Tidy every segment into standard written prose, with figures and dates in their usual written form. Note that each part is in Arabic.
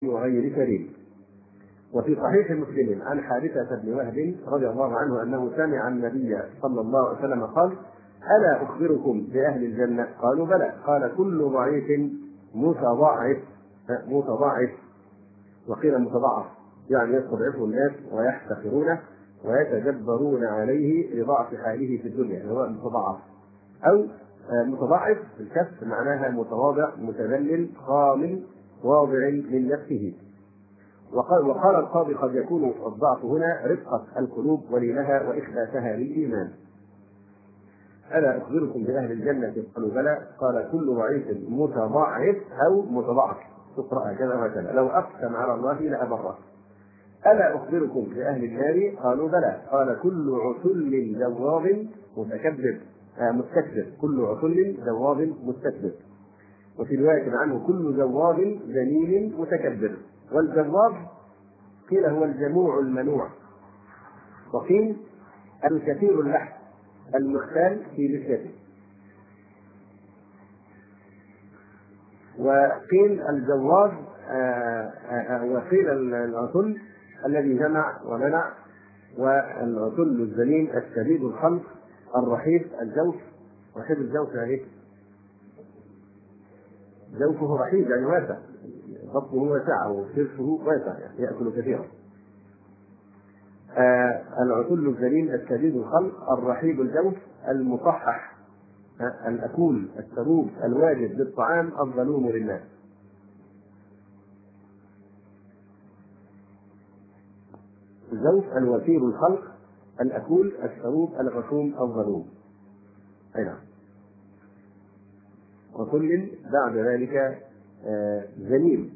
وغير كريم. وفي صحيح مسلم عن حارثة بن وهب رضي الله عنه أنه سمع النبي صلى الله عليه وسلم قال: ألا أخبركم بأهل الجنة؟ قالوا: بلى. قال: كل ضعيف متضاعف، وقيل متضاعف، يعني يستضعفه الناس ويحتقرونه ويتجبرون عليه لضعف حاله في الدنيا، هو متضاعف. أو متضاعف بالكسر معناها متواضع متذلل خامل واضع من نفسه. وقال القاضي: قد يكون الضعف هنا رقة القلوب ولينها وإخلاصها للإيمان. ألا أخبركم بأهل الجنة؟ قالوا: بلى. قال: كل ضعيف متضاعف أو متضاعف، تقرأ كذا وكذا، لو أقسم على الله لأبره. ألا أخبركم بأهل النار؟ قالوا: بلى. قال: كل عتل جواب متكبر مستكبر، كل عتل جواب مستكبر. وفي رواية عنه: كل جواب ذليل متكبر. والجواب قيل هو الجموع المنوع، وقيل الكثير اللحم المختال في لحيته، وقيل الجواب وقيل العتل الذي جمع ومنع، والعتل الذليل الشديد الخلق الرحيب الجوف. رحيب الجوف يعني جوفه رحيب يعني واسع، بطنه واسع وكرشه واسع يعني يأكل كثيرا. العتل الذليل الشديد الخلق الرحيب الجوف المصحح الأكول السروب الواجد للطعام الظلوم للناس. الجوف الوفير الخلق الأكول السروب الغشوم الظلوم. نعم. وكل بعد ذلك ذليل.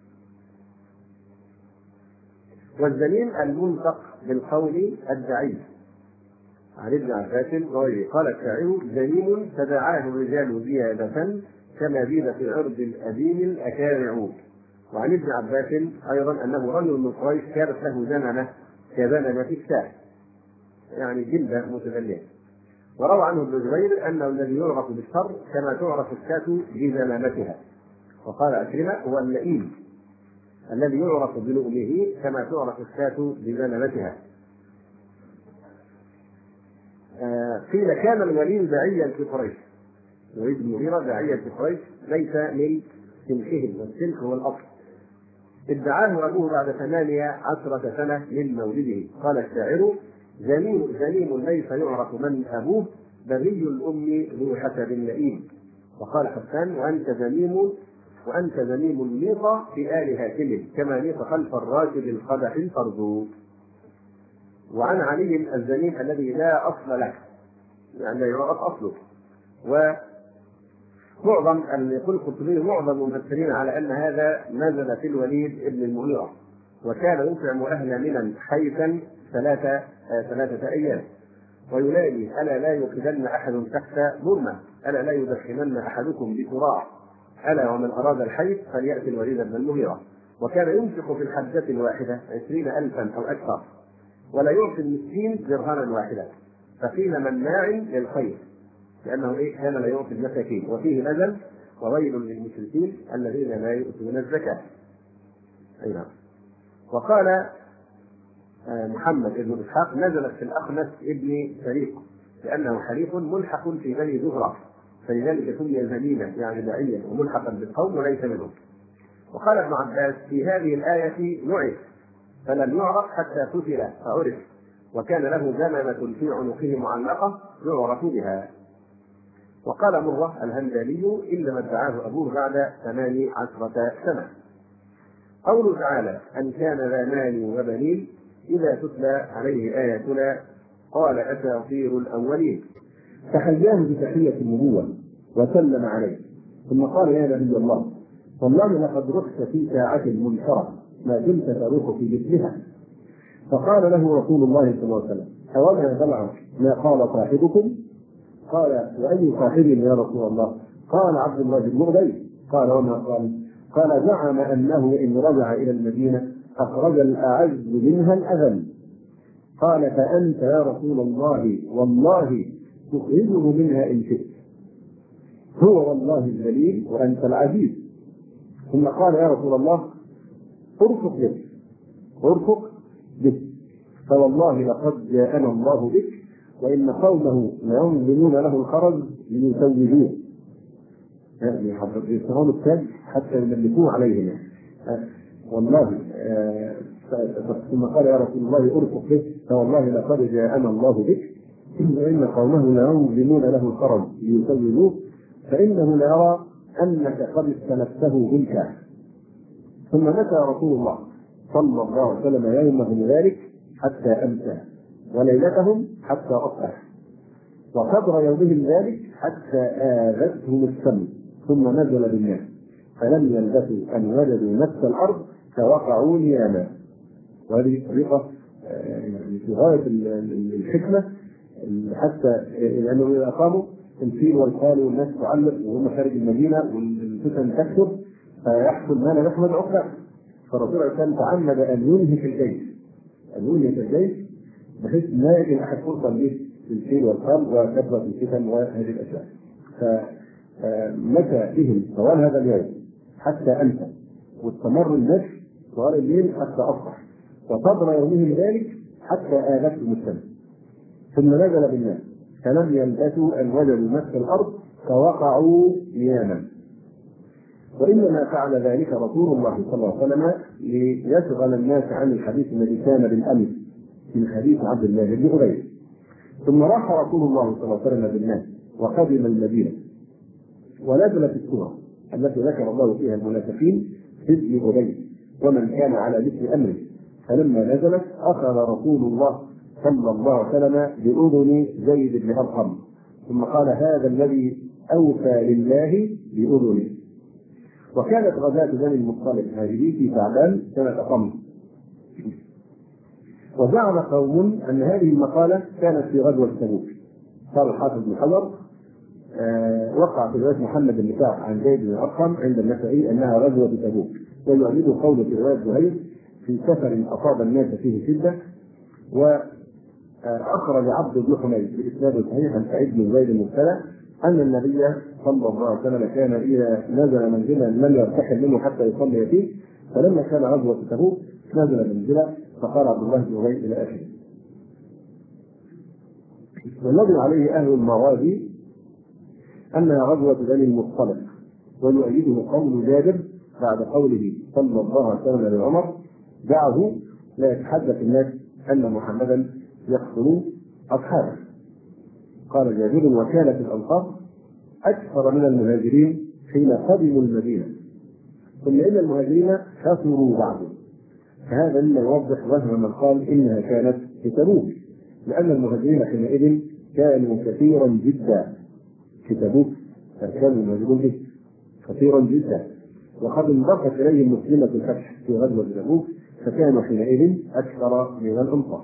والذليل المنطق بالقول الدعي. عن ابن عباس وغيره قال الشاعر: ذليل تداعاه الرجال زيادة كما زيد في عرض الأديم الأكارع. وعن ابن عباس أيضا أنه رجل من قريش كانت له زننة كزننة الشاة، يعني جلدة متذللة. وروى عنه ابن جبير أنه الذي يعرف بالشر كما تعرف الشاة بزنانتها. وقال عكرمة: هو اللئيم الذي يعرف بلؤمه كما تعرف الشاة بزنانتها. قيل: كان الوليد داعيا في قريش، الوليد بن المغيرة داعيا في قريش ليس من سلكهم، والسلك هو الأصل. ادعاه أبوه بعد 18 سنة من مولده. قال الشاعر: زليم ليس يعرف من أبوه، بغي الأم ذو حسب لئيم. وقال حسان: وأنت زليم النيط في آل هاشم كما نيط خلف الراشد القدح الفرد. وعن علي الزليم الذي لا أصل له، يعني لا يعرف أصله. ومعظم يقول القرطبي معظم المفسرين على أن هذا نزل في الوليد ابن المغيرة، وكان يطعم أهل منى حيثا 3 أيام، وينادي: ألا لا يوقدن أحد تحت برمة، ألا لا يدخنن أحدكم بكراع، ألا ومن أراد الحيث فليأتي الوليد بن المغيرة. وكان ينفق في الحجة الواحدة 20,000 أو أكثر، ولا يعطي المسكين درهما واحدا، فقيل مناع للخير، لأنه كان لا يعطي المساكين. وفيه نزل: وويل للمشركين الذين لا يؤتون الزكاة. أيضا. وقال محمد بن إسحاق: نزلت في الأخنس ابن شريق لأنه حليف ملحق في بني زهرة، فلذلك سمي زليلا يعني داعيا وملحقا بالقوم وليس منهم. وقال ابن عباس: في هذه الآية نعت فلم يعرف حتى قتل فعرف، وكان له زمامة في عنقه معلقة يعرف بها. وقال مرة الهمداني: إنما ادعاه أبوه بعد 18 سنة. قوله تعالى: أن كان ذا مال وبنين إذا تتلى عليه آياتنا قال أساطير الأولين، فحياه بتحية النبوة وسلم عليه، ثم قال: يا نبي الله، والله لقد رحت في ساعة منكرة ما كنت تروح في مثلها. فقال له رسول الله صلى الله عليه وسلم: أولا بلغ ما قال صاحبكم؟ قال: وأي صاحب يا رسول الله؟ قال: عبد الله بن أبي. قال: وما قال؟ قال: زعم أنه إن رجع إلى المدينة أخرج الأعز منها الأذل. قال: فأنت يا رسول الله والله تخرجه منها إن شئت، هو والله الذليل وأنت العزيز. ثم قال: يا رسول الله، ارفق به فوالله لقد جاءنا الله بك وإن قومه لينزلون له الخرج ليسوجوه، يعني يصنعون التاج حتى يملكوه عليهم. والله ثم قال يا رسول الله ارفق به فوالله لقد جاءنا الله بك وإن قومه لينزلون له الخرج ليسوجوه فإنه ليرى أنك قد استلفته بالكعب. ثم مشى رسول الله صلى الله عليه وسلم يومهم ذلك حتى أمسى وليلتهم حتى أصبح، وقدر يومهم ذلك حتى آذتهم الشمس، ثم نزل بالناس فلم يلبثوا أن وجدوا نفس الأرض فوقعوا نياما. وهذه طريقة يعني في غاية الحكمة، حتى لأنهم إذا أقاموا الفيل والخال والناس تعلق وهم خارج المدينة والفتن تكثر فيحصل ما لا يحمد عقباه، فالرسول كان تعمد أن ينهك الجيش بحيث لا يجد أحد فرصة به الفيل والخال وكثرة الفتن وهذه الأشياء. فمشى بهم طوال هذا اليوم حتى أمسى، واستمر المشي طوال الليل حتى أصبح، وصبر يومهم ذلك حتى آذتهم الشمس، ثم نزل بالناس فلم يلبثوا أن وجدوا نفس الأرض فوقعوا نياما. وإنما فعل ذلك رسول الله صلى الله عليه وسلم ليشغل الناس عن الحديث الذي كان بالأمس من حديث عبد الله بن أبي. ثم راح رسول الله صلى الله عليه وسلم بالناس وقدم المدينة، ونزلت السورة التي ذكر الله فيها المنافقين في ابن أبي ومن كان على مثل أمره. فلما نزلت أخذ رسول الله صلى الله عليه وسلم بأذن زيد بن أرقم، ثم قال هذا الذي أوفى لله بأذنه. وكانت غزاة بني المصطلق هذه في شعبان سنة قمر. وزعم قوم أن هذه المقالة كانت في غزوة تبوك. قال الحافظ بن حجر وقع في رواية محمد بن كعب عن زيد بن أرقم عند النسائي أنها غزوة تبوك، ويؤيد قول في رواية زهير في سفر أصاب الناس فيه شدة. وأخرج عبد بن حميد بإسناد صحيح عن سعيد بن زيد المبتلى أن النبي صلى الله عليه وسلم كان إذا نزل منزلا لم يرتحل منه حتى يصلي فيه، فلما كان غزوة تبوك نزل منزلا فقال عبد الله بن أبي إلى آخره. والذي عليه أهل المغازي أنها غزوة بني المصطلق، ويؤيده قول جابر بعد قوله صلى الله عليه وسلم لعمر دعه لا يتحدث الناس أن محمدا يقتل أصحابه. قال جابر وكانت الأنصار أكثر من المهاجرين حين قدموا المدينة، ثم إن المهاجرين خسروا بعضهم، فهذا مما يوضح وهم من قال إنها كانت في تبوك، لأن المهاجرين حينئذ كانوا كثيرا جدا في تبوك، كانوا المهاجرون كثيرا جدا، وقد انضفت إليهم مسلمة الفتح في غزوة تبوك فكانوا حينئذ أكثر من الأنصار.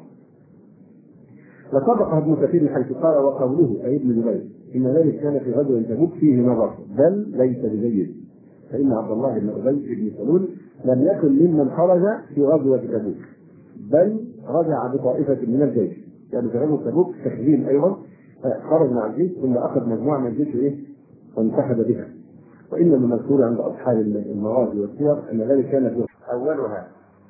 وسبق ابن كثير حيث قال وقوله أي ابن جبير إن ذلك كان في غزوة تبوك فيه نظر بل ليس بجيد، فإن عبد الله بن أبي بن سلول لم يكن ممن خرج في غزوة تبوك بل رجع بطائفة من الجيش، يعني في غزوة تبوك تخزين أيضا خرج مع الجيش ثم أخذ مجموعة من الجيش وانسحب بها. وإن المذكور عند أصحاب المغازي والسير أن ذلك كان في أولها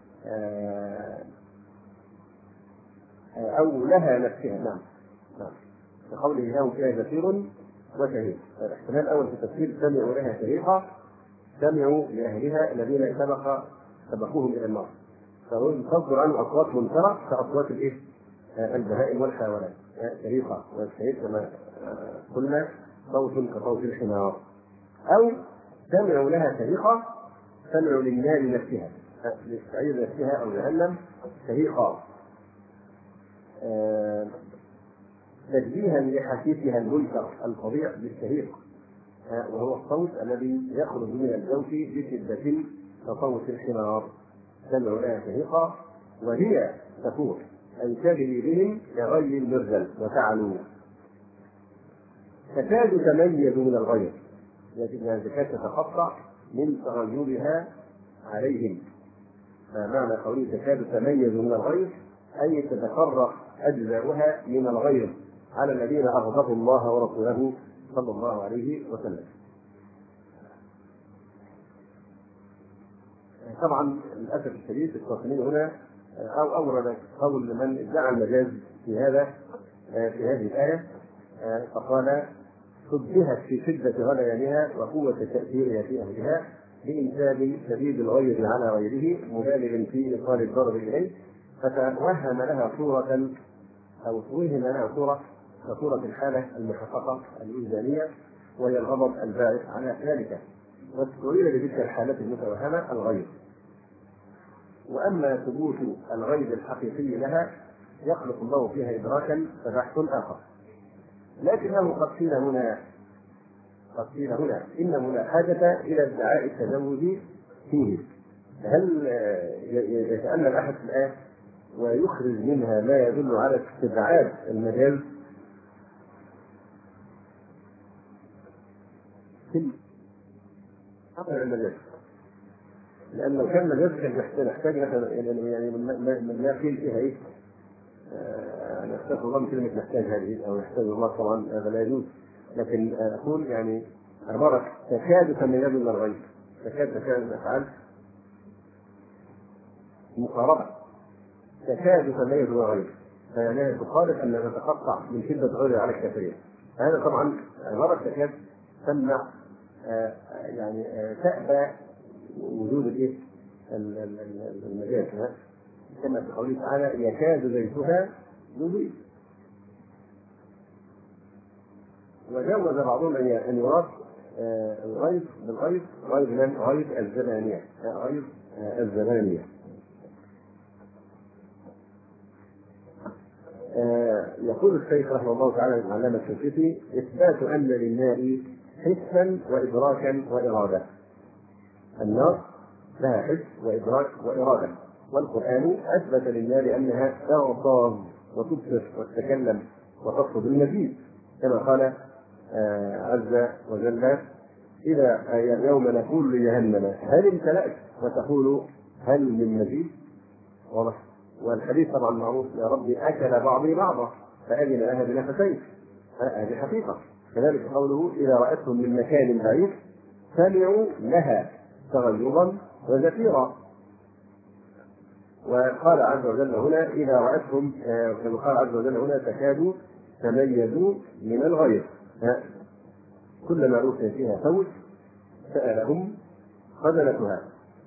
أو لها نفسها. نعم كقوله لهم فيها زفير وشهيق. الاحتمال الأول في تفسير سمعوا لها شهيقا، سمعوا لأهلها الذين سبقوهم إلى النار، فتصدر عنه أصوات منكرة كأصوات البهائم والحيوانات. شهيقا والشهيق كما قلنا صوت كصوت الحمار. أو سمعوا لها شهيقا سمعوا للنار نفسها، للسعير نفسها أو جهنم شهيقا، تشبيها لحديثها المنكر الفظيع بالشهيق، وهو الصوت الذي يخرج من الجوف بشدة كصوت الحمار. سمعوا لها شهيقا وهي تفور أي تجري بهم كغلي المرجل وتعلو، تكاد تميز من الغير، لكنها تكاد تتقطع من تغيرها عليهم. معنى قوله تكاد تميز من الغير أي تتفرق أجزاؤها من الغير على الذين أغضبوا الله ورسوله صلى الله عليه وسلم. طبعا للاسف الشديد القاسمين هنا او اورد قول من ادعى المجاز في هذه الايه، فقال شبهت في شده غليانها وقوه تاثيرها في اهلها بإنساب شديد الغير على غيره مبالغ في إيصال الضرر إليه، فتوهم لها صورة أو توهم لها صورة الحالة المحققة الوجدانية وهي الغضب الباعث على ذلك، واستعير لتلك الحالة المتوهمة الغيظ. وأما ثبوت الغيظ الحقيقي لها يخلق الله فيها إدراكا فبحث آخر، لكنه قد قيل هنا إنه لا حاجة إلى ادعاء التزوج فيه. هل يتأمل أحد في الآية ويخرج منها ما يدل على استبعاد المجاز في المجاز؟ لأن لو كان مجاز كان نحتاج مثلا يعني من لا قيل فيها إيه؟ أنا أستغفر الله من كلمة نحتاج هذه أو نحتاج الله، طبعا هذا لا يجوز، لكن أقول يعني عبارة تكاد تميز من الغيب، تكاد الأفعال مقاربة، تكاد تميز من الغيب، فيعني تخالف أن تتقطع من شدة غير على الكافرين. هذا طبعا عبارة تكاد تمنع يعني تأبى وجود الإيه المجاز، كما في قوله تعالى يكاد زيتها يضيء. وجوز بعضهم أن يراد الغيظ بالغيظ غيظ الزمانية. يقول الشيخ رحمه الله تعالى العلامة الشنقيطي إثبات أن للنار حسا وإدراكا وإرادة. النار لها حس وإدراك وإرادة، والقرآن أثبت للنار أنها تغتاظ وتبصر وتتكلم وتقصد المزيد، كما قال عز وجل إذا يوم نقول لجهنم هل امتلأت وتقول هل من مزيد. واضح. والحديث طبعا معروف يا ربي أكل بعضي بعضا فأذن لها بنفسين، هذه حقيقة. كذلك قوله إذا رأتهم من مكان بعيد سمعوا لها تغيظا وزفيرا. وقال عز وجل هنا إذا رأتهم كما قال عز وجل هنا تكاد تميزوا من الغيظ. كلما أوتي فيها فوج سألهم خزنتها،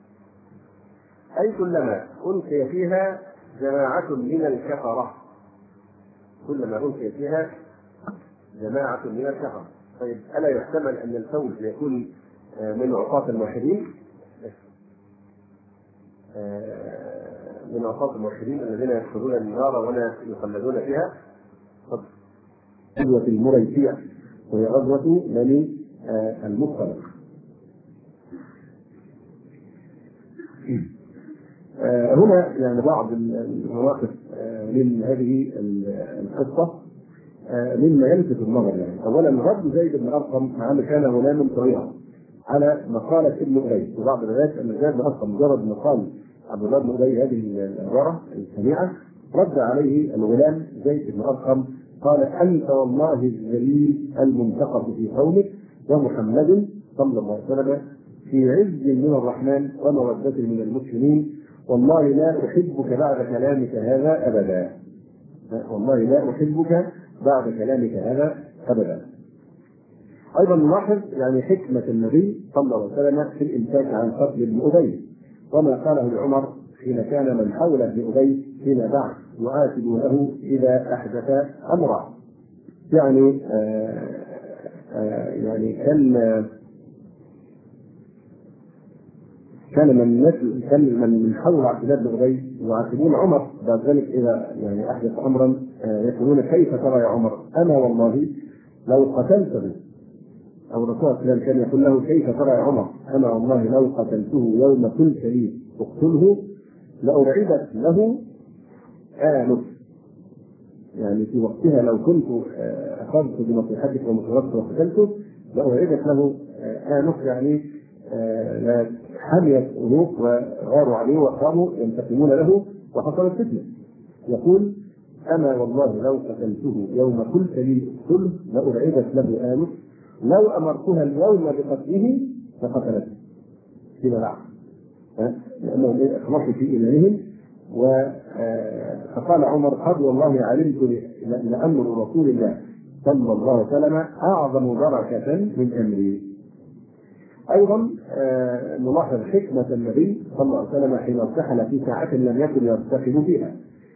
أي كلما ألقي فيها جماعة من الكفرة، كلما ألقي فيها جماعة من الكفرة. طيب ألا يحتمل أن الفوج يكون من عصاة الموحدين؟ من عصاة الموحدين الذين يدخلون النار ولا يخلدون فيها. غزوة المريسية وهي غزوة بني المصطلق. هنا يعني بعض المواقف من هذه القصة مما يلفت النظر. يعني أولا رد زيد بن أرقم مع كان غلاما صغيرا على مقالة ابن أبي، وبعض الروايات أن زيد بن أرقم مجرد مقال عبد الله بن أبي هذه العبارة السميعة رد عليه الغلام زيد بن أرقم قال أنت والله الذليل المنتقص في قومك ومحمد صلى الله عليه وسلم في عز من الرحمن ومودة من المسلمين، والله لا أحبك بعد كلامك هذا أبدا، والله لا أحبك بعد كلامك هذا أبدا. أيضا نلاحظ يعني حكمة النبي صلى الله عليه وسلم في الإمساك عن قتل ابن أبي، وما قاله لعمر حين كان من حول ابن أبي فيما بعد يعاتبونه إذا أحدث أمرا. يعني يعني كان من حول عبد الله بن أبي يعاتبون عمر بعد ذلك إذا يعني أحدث أمرا يقولون كيف ترى يا عمر أنا والله لو قتلته، أو الرسول صلى الله عليه وسلم كان يقول له كيف ترى يا عمر أنا والله لو قتلته يوم قلت لي اقتله لأرعدت له آنف، يعني في وقتها لو كنت أخذت بنصيحتك ومشورتك وقتلته لأرعدت له آنف، يعني حميت أنوف وغاروا عليه وقاموا ينتقمون له وحصلت فتنة. يقول أنا والله لو قتلته يوم قلت لي اقتله لأرعدت له آنف، لو أمرتها اليوم بقتله فقتلته فيما بعد. لأنهم أخلصوا في إيمانهم. فقال عمر: قد والله علمت لأمر رسول الله صلى الله عليه وسلم أعظم بركة من أمري. أيضا نلاحظ حكمة النبي صلى الله عليه وسلم حين ارتحل في ساعة لم يكن يرتحل فيها،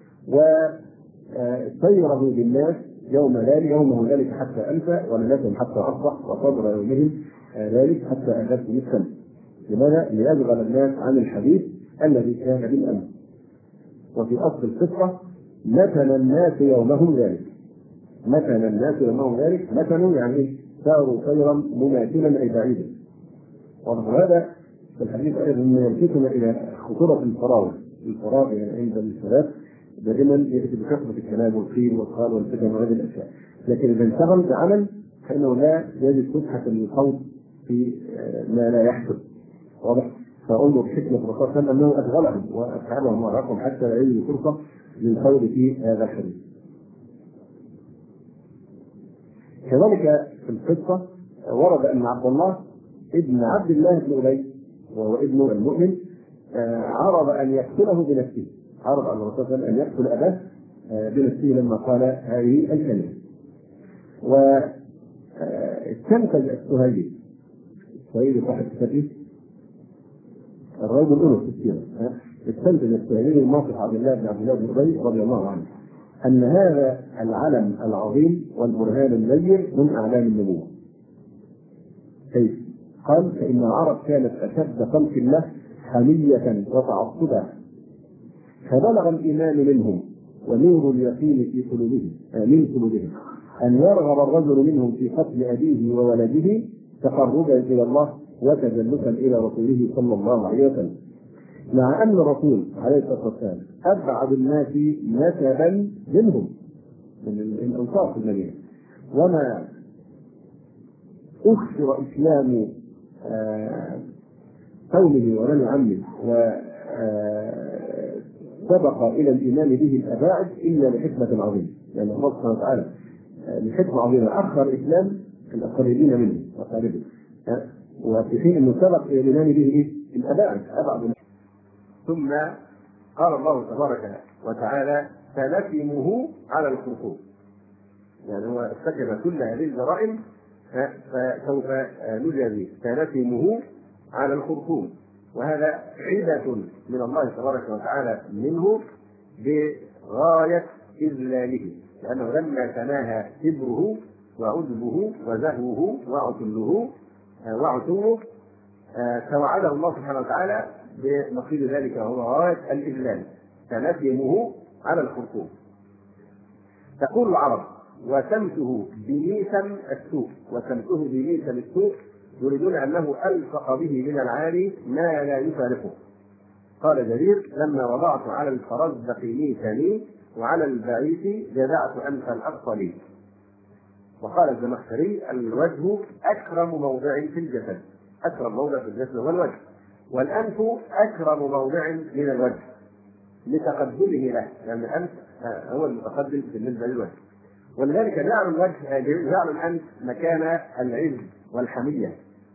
وسيره بالناس يومه ذلك حتى أنفى، وليلتهم حتى أصبح، وصبر يومهم ذلك حتى أهلكهم الشمس. لماذا؟ ليشغل الناس عن الحديث الذي كان بالأمس. وفي أصل القصة: مثل الناس يومهم ذلك. مثل الناس يومهم ذلك، مثلوا يعني ساروا سيرا مماثلا أي بعيدا. وهذا في الحديث أيضا يلفتنا إلى خطورة الفراغ يعني عند الشباب دائما يأتي بكثرة الكلام والقيل والقال والفتن وهذه الأشياء، لكن إذا انشغل بعمل فإنه لا يجد فتحة للخوض في ما لا يحدث. واضح؟ فانظر حكمة الرسول صلى الله عليه وسلم أنه أشغلهم وأسعدهم وأرهقهم حتى لا يجد فرصة للخوض في هذا الحديث. كذلك في القصة ورد أن عبد الله ابن عبد الله بن أبي وهو ابن المؤمن عرض أن يقتله بنفسه، عرض على الرسول صلى الله عليه وسلم أن يقتل أباه بنفسه لما قال هذه الكلمة. واستنتج السهيلي صاحب التاريخ الرجل الأنس في السيرة، استنتج السهيلي الموقف عبد الله بن أبي رضي الله عنه أن هذا العلم العظيم والبرهان النير من أعلام النبوة. كيف؟ قال: فإن العرب كانت أشد خلق الله حمية وتعصبا، فبلغ الإيمان منهم ونور اليقين في قلوبهم أن يرغب الرجل منهم في قتل أبيه وولده تقربا إلى الله وتجلسا إلى رسوله صلى الله عليه وسلم، مع أن الرسول عليه الصلاة والسلام أبعد الناس نسبا منهم من الأنصار في المدينة، وما أخشر إسلام قومه ولم عمه وسبق إلى الإيمان به الأباعد إلا لحكمة عظيمة. يعني الله سبحانه وتعالى لحكمة عظيمة أخر إسلام القريبين منه وقاربه، وفي حين أنه سبق إلى الإيمان به الأباعد أبعد. ثم قال الله تبارك وتعالى: سنتمه على الخرطوم. يعني هو ارتكب كل هذه الجرائم فسوف نجازيه. سنتمه على الخرطوم، وهذا عدة من الله تبارك وتعالى منه بغاية إذلاله، لأنه لما تناهى كبره وعجبه وزهوه وعتوه توعده الله سبحانه وتعالى بنصيب ذلك، وهو غاية الإذلال. سنتمه على الخرطوم. تقول العرب: وسمته بميسم السوء، يريدون أنه ألصق به من العالي ما لا يفارقه. قال جرير: لما وضعت على الفرزدق ميسمي وعلى البعيث جذعت أنف الأقصى لي. وقال الزمخشري: الوجه أكرم موضع في الجسد، أكرم موضع في الجسد هو الوجه، والأنف أكرم موضع من الوجه لتقدمه له، لأن الأنف هو المتقدم بالنسبة للوجه. ولذلك جعل الأنف مكان العز والحمية.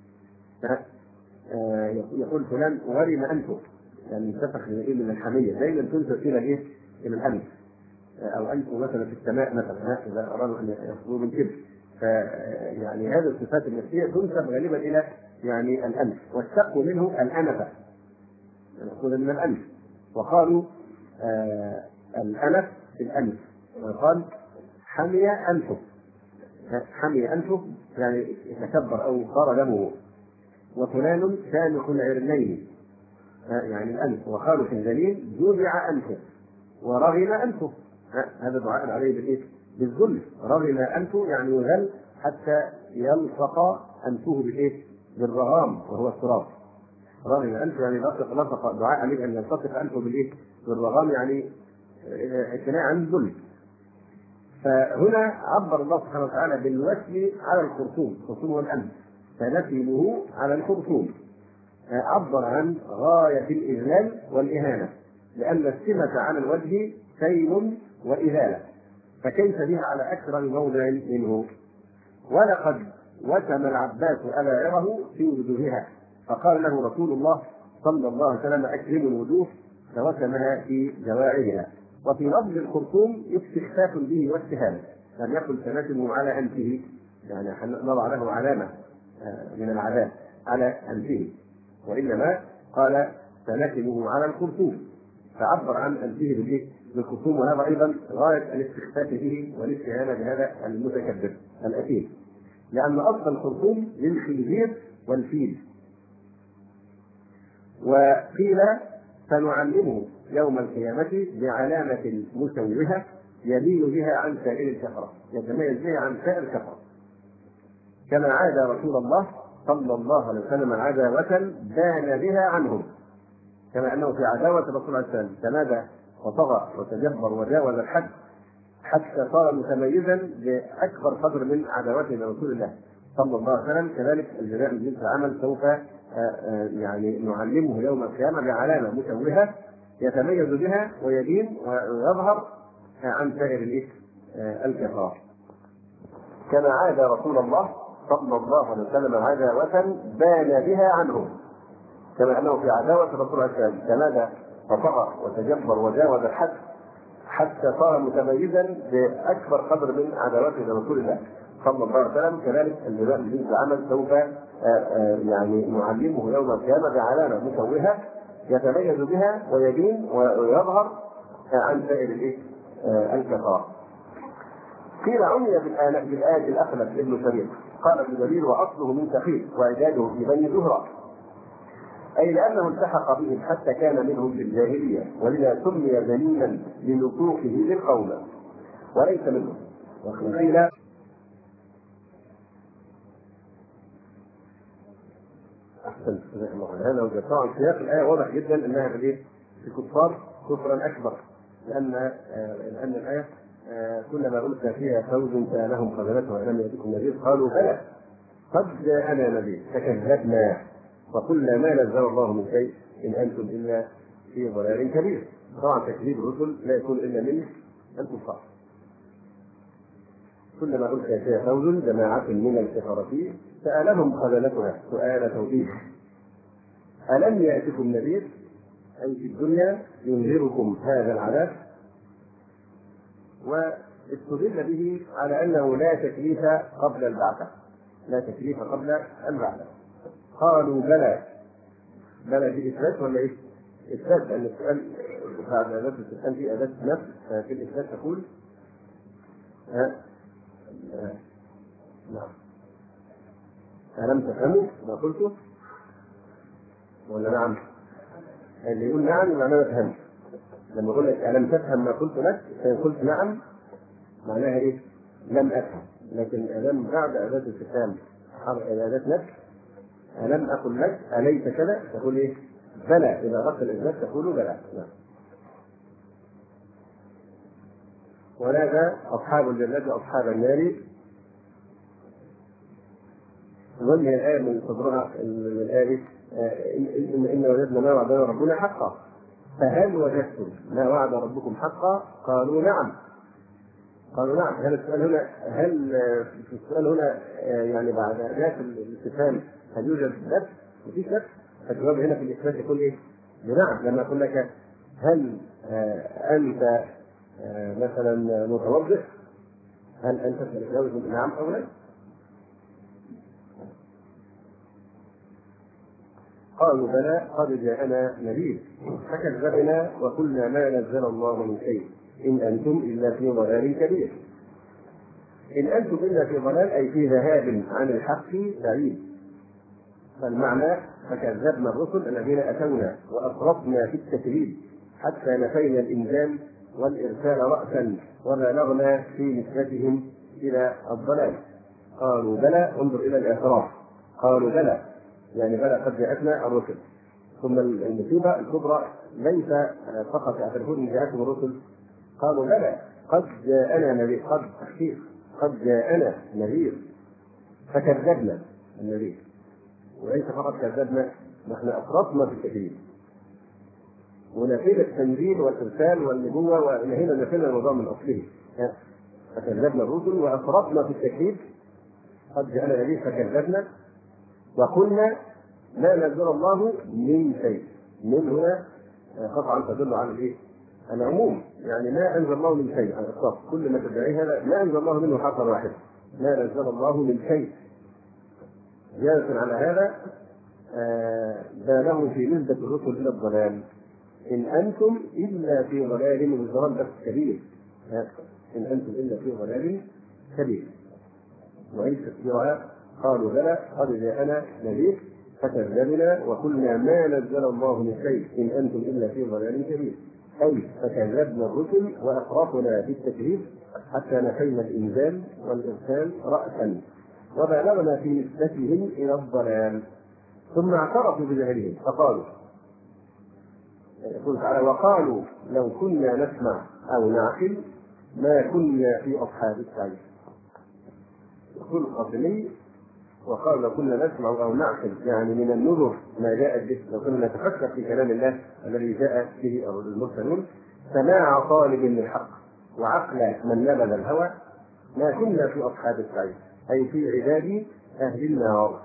يقول فلان ورم أنفه، يعني انتفخ من الحمية، دائما تنسب إلى الأنف، أو أنفه مثلا في السماء مثلا إذا أرادوا أن يخرجوا من كبر. يعني هذه الصفات النفسية تنسب غالبا إلى يعني الأنف، والشق منه الأنفة، نقول من الأنف. وقالوا الأنف في الأنف، وقال حمي أنفه يعني يتكبر أو صار دمه. وفلان سامح العرنين، يعني الأنف. وقالوا في الجليل جزع أنفه ورغم أنفه، هذا دعاء عليه بالذل. رغم أنفه يعني يغل حتى يلصق أنفه بالرغام وهو التراب. رغم أنفه يعني لصق، دعاء عليه أن يلتصق أنفه بالرغام، يعني اعتناء عن الذل. فهنا عبر الله سبحانه وتعالى بالوسم على الخرطوم، الخرطوم هو الأنف، فنسمه على الخرطوم. عبر عن غاية الإذلال والإهانة، لأن السمة على الوجه سيل وإذالة، فكيف بها على أكثر موضع منه. ولقد وسم العباس أباعره في وجوهها، فقال له رسول الله صلى الله عليه وسلم أكرم الوجوه فوسمها في جواعرها. وفي لفظ الخرطوم استخفاف به واستهانة، لم يقل سنتم على أنفه، يعني نضع له علامة من العذاب على أنفه، وإنما قال سنتمه على الخرطوم، فعبر عن أنفه بالخرطوم، وهذا أيضا غاية الاستخفاف به والاستهانة بهذا المتكبر الأثيم، لأن أصل الخرطوم للخنزير والفيل. وقيل سنعلمه يوم القيامة بعلامة مشوهة يميل بها عن سائر الكفرة، يتميز بها عن سائر الكفرة، كما عاد رسول الله صلى الله عليه وسلم عداوة بان بها عنهم، كما أنه في عداوة الرسول عليه السلام تمادى وطغى وتجبر وجاوز الحد حتى صار متميزا بأكبر قدر من عداوته لرسول الله صلى الله عليه وسلم. كذلك الجزاء من جنس العمل سوف يعني نعلمه يوم القيامة بعلامة مشوهة يتميز بها ويدين ويظهر عن سائر الكفار، كما عاد رسول الله صلى الله عليه وسلم عداوة بان بها عنهم، كما أنه في عداوة الرسول عليه السلام تمادى وطغى وتجبر وجاوز الحد حتى صار متميزا بأكبر قدر من عداوته لرسول الله صلى الله عليه وسلم. كذلك الجزاء من جنس العمل سوف يعني نعلمه يوم القيامة بعلامة مشوهة يتميز بها ويدين ويظهر عن سائر الكفار. قيل عمي بالآية الأخلف ابن شريك، قال ابن جرير وأصله من سخيف وإعداده في بني زهرة، أي لأنه التحق بهم حتى كان منهم في الجاهلية، ولذا سمي ذليلا لنطوقه للقوم وليس منهم. وقيل أحسن الله. طبعا سياق الآية واضح جدا أنها في الكفار كفرا أكبر، لأن الآية كلما ألقى فيها فوز سألهم خزنتها ألم يأتكم نذير قالوا بلى قد جاءنا نذير فكذبنا وقلنا ما نزل الله من شيء إن أنتم إلا في ضلال كبير. طبعا تكذيب الرسل لا يكون إلا من الكفار. كلما ألقى فيها فوز جماعة من الكفرة سألهم خزنتها سؤال توبيخ ألم يأتكم نذير، أي في الدنيا ينذركم هذا العذاب. واستدل به على أنه لا تكليف قبل البعثة، لا تكليف قبل البعثة. قالوا بلى، بلى في إثبات ولا إيه؟ إثبات، لأن السؤال بعد أداة الاستفهام في أداة نفس، في الإثبات تقول نعم ألم تفهموا ما قلته ولا نعم؟ اللي يقول نعم يبقى أنا ما فهمت. لما أقول لك ألم تفهم ما قلت لك فإن قلت نعم معناها إيه؟ لم أفهم. لكن ألم بعد أداة الاستفهام أداة نفس، ألم أقل لك أليس كذا تقول إيه؟ بلى. إذا أردت الإثبات تقول بلى. نعم. ونادى أصحاب الجنة أصحاب النار، وجه الآية من صدرها الآية إن وجدنا ما وعدنا ربنا حقا فهل وجدتم ما وعد ربكم حقا؟ قالوا نعم. قالوا نعم. هل السؤال هنا في السؤال هنا يعني بعد ذات الاستفهام هل يوجد نفس؟ مفيش نفس. فالجواب هنا في الإثبات يقول إيه؟ بنعم. لما أقول لك هل أنت مثلا متوضئ، هل أنت تتجاوز نعم أو لا؟ قالوا بلى قد جاءنا نذير فكذبنا وقلنا ما نزل الله من شيء إن أنتم إلا في ضلال كبير. إن أنتم إلا في ضلال أي في ذهاب عن الحق بعيد. فالمعنى فكذبنا الرسل الذين أتونا وأفرطنا في التكذيب حتى نفينا الإنزال والإرسال رأسا وبلغنا في نسبتهم إلى الضلال. قالوا بلى، انظر إلى الإعتراف، قالوا بلى يعني بلى قد جاءتنا الرسل. ثم المصيبة الكبرى ليس فقط يعترفون ان جاءتهم الرسل، قالوا بلى قد جاءنا نذير، قد تحقيق قد جاءنا نذير فكذبنا النذير. وليس فقط كذبنا، نحن افرطنا في التكذيب ونفينا التنزيل والارسال والنبوه ونهينا نفينا الموضوع من اصله. فكذبنا الرسل وافرطنا في التكذيب، قد جاءنا نذير فكذبنا وقلنا ما نزل الله من شيء. من هنا قطعا تدل على الايه؟ العموم، يعني ما انزل الله من شيء على الاطلاق، كل ما تدعيه هذا ما انزل الله منه حرفا واحدا، ما انزل الله من شيء. زيادة على هذا بالغوا في نسبة الرسل الى الضلال، ان انتم الا في ضلال، والضلال بس كبير، ان انتم الا في ضلال كبير. وعيد تفسيرها قالوا بلى قد جاءنا نذير فكذبنا وقلنا ما نزل الله من شيء ان انتم الا في ضلال كبير، اي فكذبنا الرسل واقرفنا في التكذيب حتى نفينا الانزال والارسال راسا وبالغنا في نسبتهم الى الضلال، ثم اعترفوا بجهلهم فقالوا، يقول تعالى وقالوا لو كنا نسمع او نعقل ما كنا في اصحاب السعير. يقول القاسمي وقال لو كنا نسمع او نعقل، يعني من النذر ما جاءت به، لو كنا نتفكر في كلام الله الذي جاء به المرسلون، سماع طالب للحق وعقل من نبذ الهوى ما كنا في اصحاب السعير، اي في عباد اهل النار.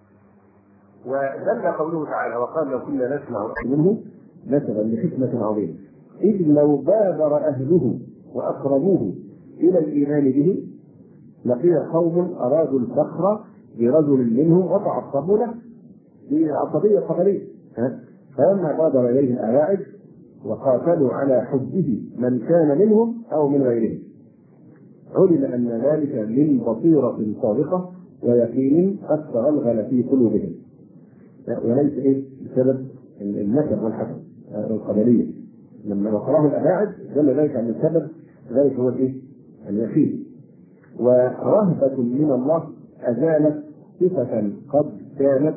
ودل قوله تعالى وقال لو كنا نسمع منه نسبا لحكمه عظيمه، اذ لو بادر اهله واقربوه الى الايمان به لقي قوم ارادوا الفخر برجل منهم وتعصبوا له بعصبيه قبليه، فلما بادر اليه الالاعب وقاتلوا على حبه من كان منهم او من غيرهم، علم ان ذلك من بصيره صادقه ويقين قد تغلغل في قلوبهم، وليس بسبب النسب والحسب القبليه. لما نقراه الالاعب دل ذلك عن السبب، ذلك هو اليقين. ورهبة من الله أزالت صفة قد كانت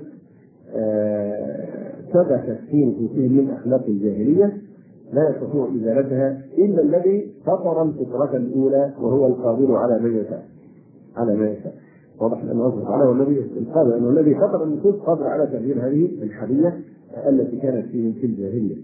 ثبتت في نفوسهم من أخلاق الجاهلية لا يستطيع إزالتها إلا الذي فطر الفطرة الأولى وهو القادر على ما يشاء. واضح أن الله سبحانه القادر أنه الذي فطر النفوس قادر على تغيير هذه الحالية التي كانت في الجاهلية.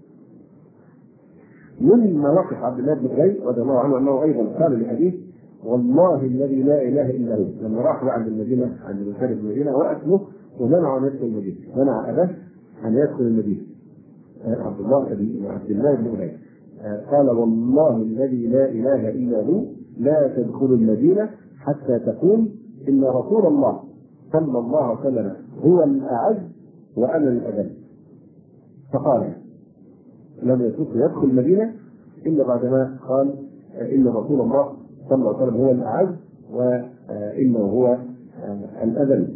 من مواقف عبد الله بن أبي رضي الله عنه أنه أيضا قال الحديث والله الذي لا اله الا هو، لما راحوا عند المدينه عند مكان المدينه وقتله ومنعوا ان يدخل المدينه، منع اباه ان يدخل المدينه. عبد الله بن ابي قال والله الذي لا اله الا هو لا تدخل المدينه حتى تقول ان رسول الله صلى الله عليه وسلم هو الاعز وانا الاذل. فقال لم يستطع يدخل المدينه الا بعدما قال ان رسول الله صلى الله عليه وسلم هو الأعز وإنه هو الأذل.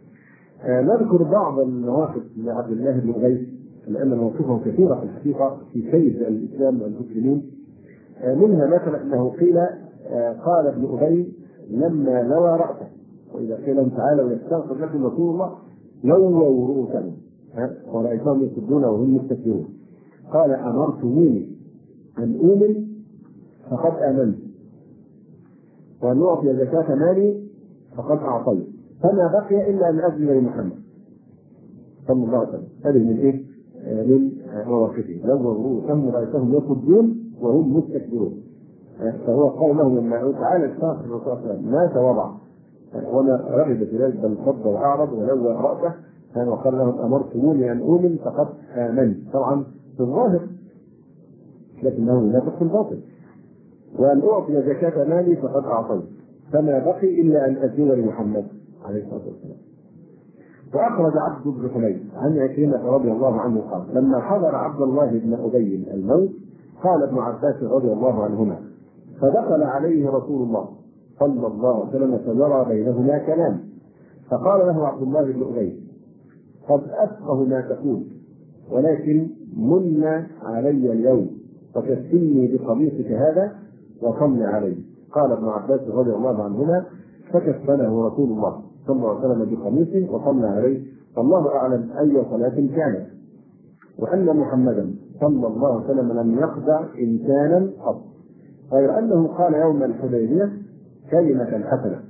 نذكر بعض المواقف لعبد الله بن أبي لأن مواقفه كثيرة في الحقيقة في كيد الإسلام والمسلمين. منها مثلا أنه قيل قال ابن أبي لما لوى رأسه، وإذا قيل لهم تعالوا يستغفر لكم رسول الله لووا رؤوسهم ورأيتهم يصدون وهم مستكبرون، قال أمرتموني أن أؤمن فقد آمنت وأن أعطي زكاة مالي فقد أعطيت، فما بقي إلا أن أذن لمحمد صلى الله عليه وسلم. هذه من إيه؟ من مواقفه لو رؤوسهم ورأيتهم يصدون وهم مستكبرون. فهو قال لهم لما تعالى استغفر الرسول صلى الله عليه وسلم مات وضع وما رغب في ذلك بل صد وأعرض ولوى رأسه، وقال لهم أمرتموني أن أؤمن فقد آمنت، طبعا في الظاهر لكنه ينافق في الباطن، وأن أعطي زكاة مالي فقد أعطيت، فما بقي إلا أن أذن لمحمد عليه الصلاة والسلام. وأخرج عبد بن حميد عن عكرمة رضي الله عنه قال لما حضر عبد الله بن أبي الموت قال ابن عباس رضي الله عنهما فدخل عليه رسول الله صلى الله عليه وسلم فجرى بينهما كلام، فقال له عبد الله بن أبي قد أفقه ما تقول ولكن من علي اليوم فكفني بقميصك هذا وصل عليه. قال ابن عباس رضي الله عنهما فكفنه رسول الله صلى الله عليه وسلم بقميصه وصلى عليه، والله اعلم اي صلاه كانت، وان محمدا صلى الله عليه وسلم لم يخدع انسانا قط، غير انه قال يوم الحديبيه كلمه حسنه.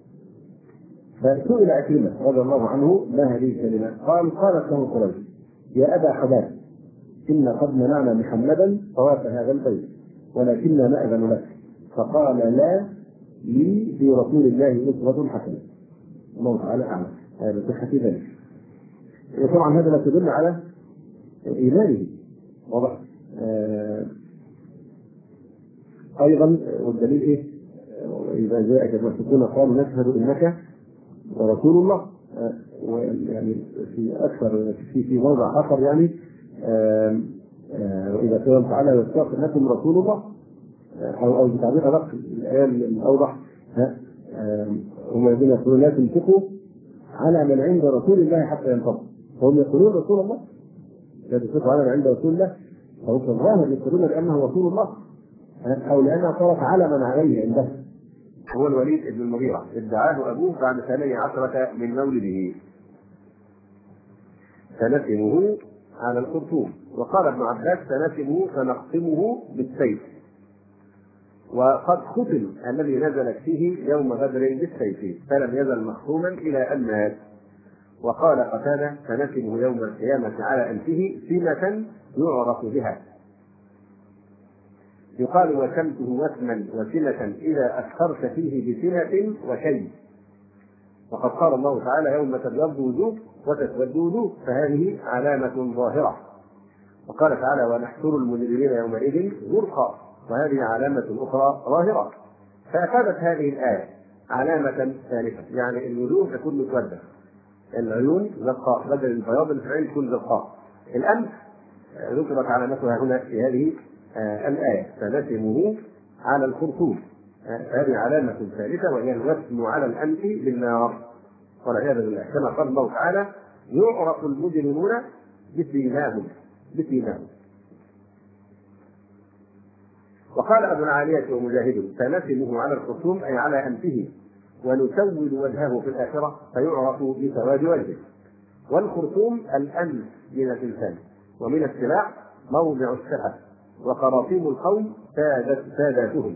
فسئل عكرمه رضي الله عنه ما هذه الكلمه؟ قالت له قريش يا ابا حباب إن قد منعنا محمدا طواف هذا البيت ولكننا نأذن لك، فقال لا لي في رسول الله أسوة حسنة. الله تعالى أعلم هذا صحة ذلك. طبعا هذا لا تدل على إيمانه. واضح؟ أيضا والدليل إيه؟ إذا جاءك المشركون قالوا نشهد إنك ورسول الله. ويعني في أكثر في موضع آخر يعني وإذا كان تعالى يستغفر لكم رسول الله أو بتعبير أدق الآية الأوضح هم الذين يقولون لا تنفقوا على من عند رسول الله حتى ينفضوا، فهم يقولون رسول الله لا تنفقوا على من عند رسول الله، فهم في الظاهر يقولون بأنه رسول الله أو لأنها صارت علما عليه عنده. هو الوليد بن المغيرة ادعاه أبوه بعد 18 من مولده، سنسمه على الخرطوم. وقال ابن عباس سنسمه فنقسمه بالسيف، وقد ختم الذي نزلت فيه يوم بدر بالسيف فلم يزل مختوما إلى أن مات. وقال قتادة سنسمه يوم القيامة على أنفه سمة يعرف بها، يقال وسمته وسما وسنة إذا أكثرت فيه بسنة وشيء. وقد قال الله تعالى يوم تبيض وجوه وتسود وجوه، فهذه علامة ظاهرة. وقال تعالى ونحشر المجرمين يومئذ زرقا، وهذه علامة أخرى ظاهرة. فأفادت هذه الآية علامة ثالثة، يعني الوجوه تكون مسودة، العيون زرقاء، بدل البياض العين تكون زرقاء. الأنف ذكرت علامتها هنا في هذه الآية فنسمه على الخرطوم، هذه علامة ثالثة وهي الوسم على الأنف بالنار والعياذ بالله، كما قال الله تعالى يعرف المجرمون بسيماهم. وقال أبو العالية ومجاهد سنسمه على الخرطوم أي على أنفه، ونسود وجهه في الآخرة فيعرف بسواد وجهه. والخرطوم الأنف من الإنسان، ومن السلاح موضع السحر، وخراطيم القوم ساداتهم.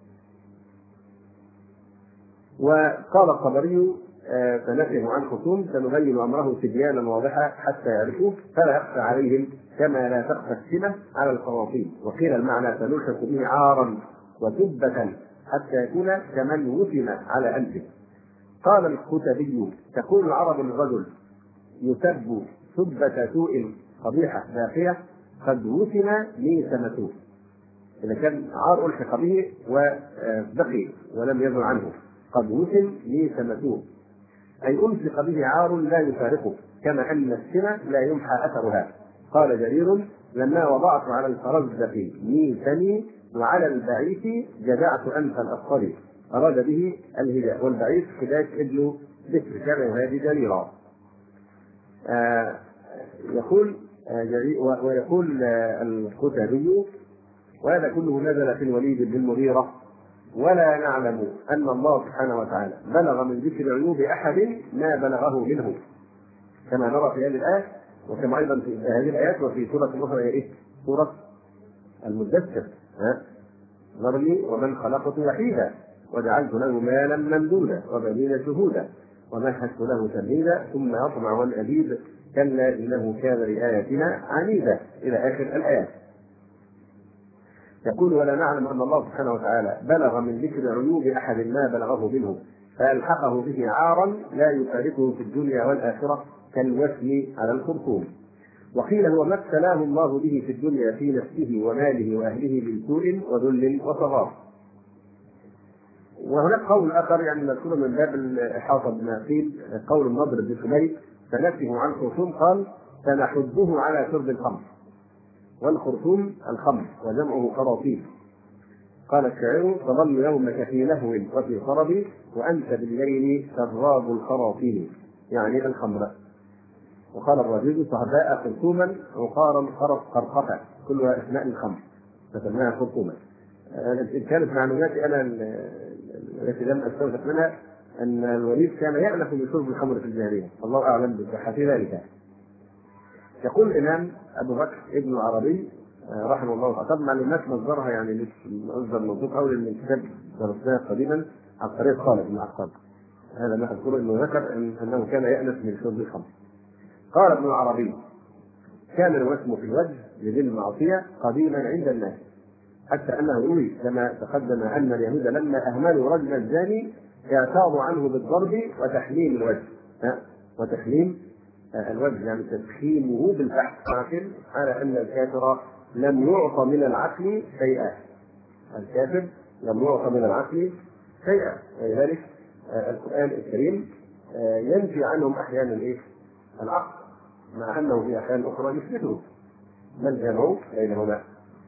وقال الطبري فنفهم عن خصوم سنبين أمره تبيانا واضحا حتى يعرفوه فلا يخفى عليهم كما لا تخفى السمة على الخراطيم. وقيل المعنى سنلحق به عارا وسبة حتى يكون كمن وسم على أنفه. قال الكتبي تقول العرب للرجل يسب سبة سوء قبيحة باقية قد وسم ميسم سوء، إذا كان عار ألحق به وبقي ولم يزل عنه قد وسم ميسم سوء، أي ألحق به عار لا يفارقه، كما أن السمة لا يمحى أثرها. قال جرير لما وضعت على الفرزدق ميسمي وعلى البعيث جدعت أنف الأصفر، أراد به الهداء، والبعيث خداش ابن بكر كما يهادي جريرا. ويقول الكتبي وهذا كله نزل في الوليد بن المغيرة، ولا نعلم أن الله سبحانه وتعالى بلغ من ذكر عيوب أحد ما بلغه منه، كما نرى في هذه الآية وكما أيضا في هذه الآيات وفي سورة أخرى سورة المدثر ذرني ومن خلقت وحيدا وجعلت له مالا ممدودا وبنين شهودا ومهدت له تمهيدا ثم يطمع أن أزيد كلا إنه كان لآياتنا عنيدا إلى آخر الآيات. يقول ولا نعلم أن الله سبحانه وتعالى بلغ من ذكر عيوب أحد ما بلغه منه فألحقه به عارا لا يفارقه في الدنيا والآخرة كالوسم على الخرطوم. وقيل هو ما ابتلاه الله به في الدنيا في نفسه وماله وأهله من سوء وذل وصغار. وهناك قول آخر يعني مذكور من باب الإحاطة بما قيل، قول النضر بن حميد فنفسه عن الخرطوم قال سنحبه على شرب الخمر، والخرطوم الخمر وجمعه خراطيم. قال الشاعر تظل يومك في لهو وفي خرب وأنت بالليل سراب الخراطيم، يعني الخمر. وقال الرجل صهباء خرطوما وقارا قرقفة كلها أسماء الخمر فسماها خرطوما. كانت معلوماتي أنا التي لم أستوثق منها أن الوليد كان يألف بشرب الخمر في الجاهلية، الله أعلم بصحة ذلك. يقول الإمام أبو بكر ابن العربي رحمه الله تعالى معلومات مصدرها يعني مش مصدر موثوق أو من كتاب درسناه قديما عن طريق خالد بن عقاد، هذا ما أذكره إنه ذكر أنه كان يألف من شرب الخمر. قال ابن العربي كان الوسم في الوجه لذي المعصية قديما عند الناس، حتى أنه يروي كما تقدم أن اليهود لما أهملوا رجل الزاني اعتاضوا عنه بالضرب وتحميم الوجه الوجه يعني تدخيمه بالبحث، لكن على أن الكافر لم يعط من العقل شيئا. الكافر لم يعط من العقل شيئا، ولذلك القرآن الكريم ينفي عنهم أحيانا العقل، مع أنه في أحيان أخرى يثبته. بل جمعوا بينهما،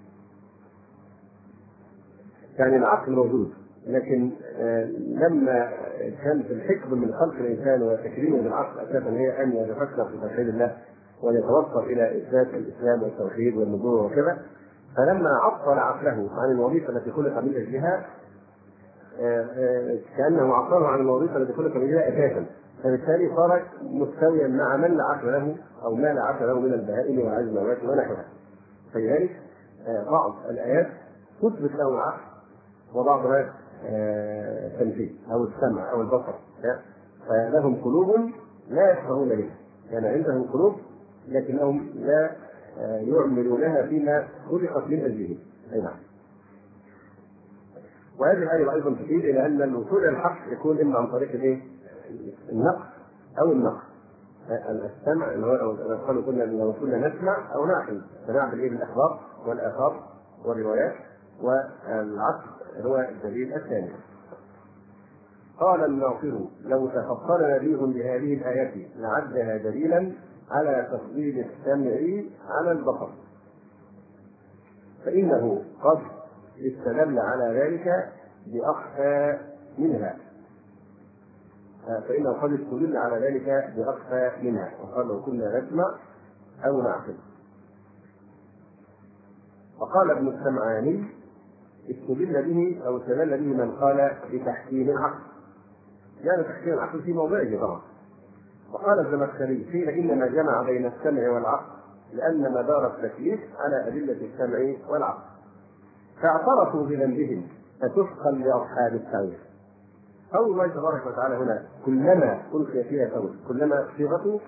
يعني العقل موجود، لكن لما كان في الحكم من خلق الانسان وتكريمه بالعقل اساسا هي ان يتفكر في توحيد الله ويتوصل الى اثبات الاسلام والتوحيد والنبوه وكذا، فلما عطل عقله عن الوظيفه التي خلق من اجلها كانه عطله عن الوظيفه التي خلق من اجلها اساسا، فبالتالي صار مستويا مع من لا عقل له او ما لا عقل له من البهائم والعجمات ونحوها. فلذلك بعض الايات تثبت له العقل وبعضها تنفيذ او السمع او البصر، فلهم قلوب لا يفقهون بها، كان عندهم قلوب لكنهم لا يعملونها فيما خلقت من اجله. اي نعم. وهذه الآية أيضا تفيد إلى أن الوصول إلى الحق يكون إما عن طريق النقل أو النقل. السمع قالوا كنا لو كنا نسمع أو نعقل، فنعقل بالأخبار والآثار والروايات، والعقل هو الدليل الثاني. قال الناصر لو تفضل نبيهم بهذه الآية لعدها دليلا على تفضيل السمع على البصر، فإنه قد استدل على ذلك بأخفى منها، وقال لو كنا نسمع أو نعقل. وقال ابن السمعاني استدل به من قال بتحكيم العقل، يعني تحكيم العقل في موضعه طبعا. وقال الزمخشري قيل إنما جمع بين السمع والعقل لأن مدار التكليف على أدلة السمع والعقل، فاعترفوا بذنبهم فتسقا لأصحاب السعير. قول الله تبارك وتعالى هنا كلما ألقي فيها فوج، كلما صيغة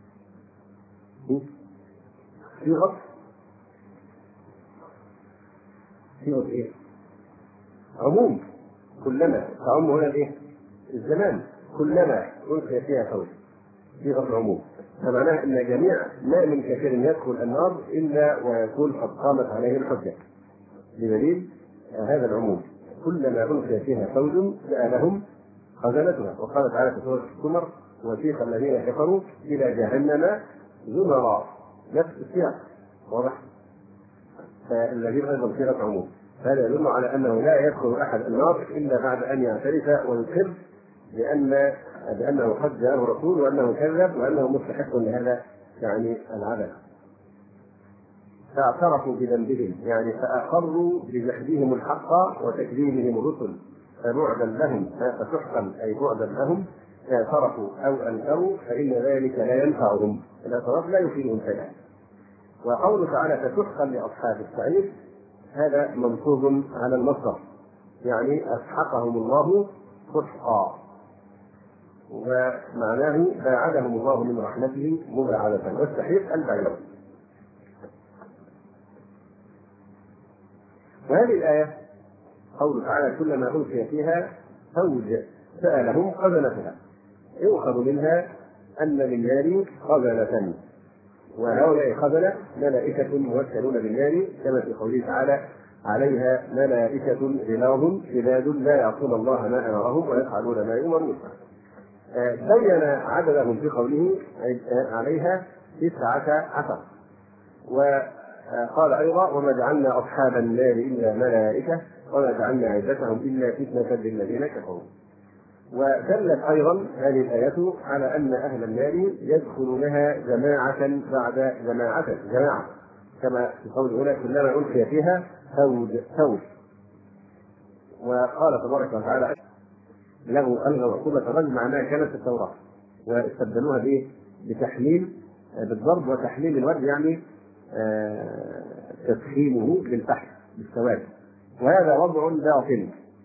إيه؟ عموم، كلما تعم هنا الزمان، كلما ألقي فيها فوج صيغة العموم، فمعناها أن جميع ما من كثير يدخل النار إلا ويكون قد قامت عليه الحجة، بدليل هذا العموم. كلما ألقي فيها فوج سألهم خزنتها. وقال تعالى في سورة الزمر وسيق الذين كفروا إلى جهنم زمرا، نفس السياق واضح، فالذين أيضا صيغة عموم. هذا يدل على أنه لا يدخل أحد النار إلا بعد أن يعترف ويقر بأنه قد جاءه رسول وأنه كذب وأنه مستحق لهذا يعني العذاب. فاعترفوا بذنبهم يعني فأقروا بجحدهم الحق وتكذيبهم الرسل، فبعدا لهم فسحقا أي بعدا لهم، اعترفوا أو أنكروا فإن ذلك لا ينفعهم، الاعتراف لا يفيدهم شيئا. وقوله تعالى فسحقا لأصحاب السعير هذا منصوب على المصدر، يعني أسحقهم الله سحقا، ومعناه باعدهم الله من رحمته مباعدة، والسحيق البعيد. وهذه الآية قوله تعالى كلما ألقي فيها فوج سألهم خزنتها، يؤخذ منها أن للنار خزنة، وهؤلاء خزنة ملائكة موكلون بالنار كما في قوله تعالى عليها ملائكة غلاظ شداد لا يعصون الله ما أمرهم ويفعلون ما يؤمرون. بين عددهم في قوله عليها 19، وقال أيضا وما جعلنا أصحاب النار إلا ملائكة وما جعلنا عدتهم إلا فتنة للذين كفروا. ودلت أيضا هذه الآية على أن أهل النار يدخلونها جماعة بعد جماعة كما في قول هنا كلما ألقي فيها فوج. وقال تبارك وتعالى له ألغوا عقوبة الرجم مع ما كانت في التوراة، واستبدلوها بتحليل بالضرب وتحليل الوجه، يعني تفخيمه بالفحم بالسواد، وهذا وضع باطل.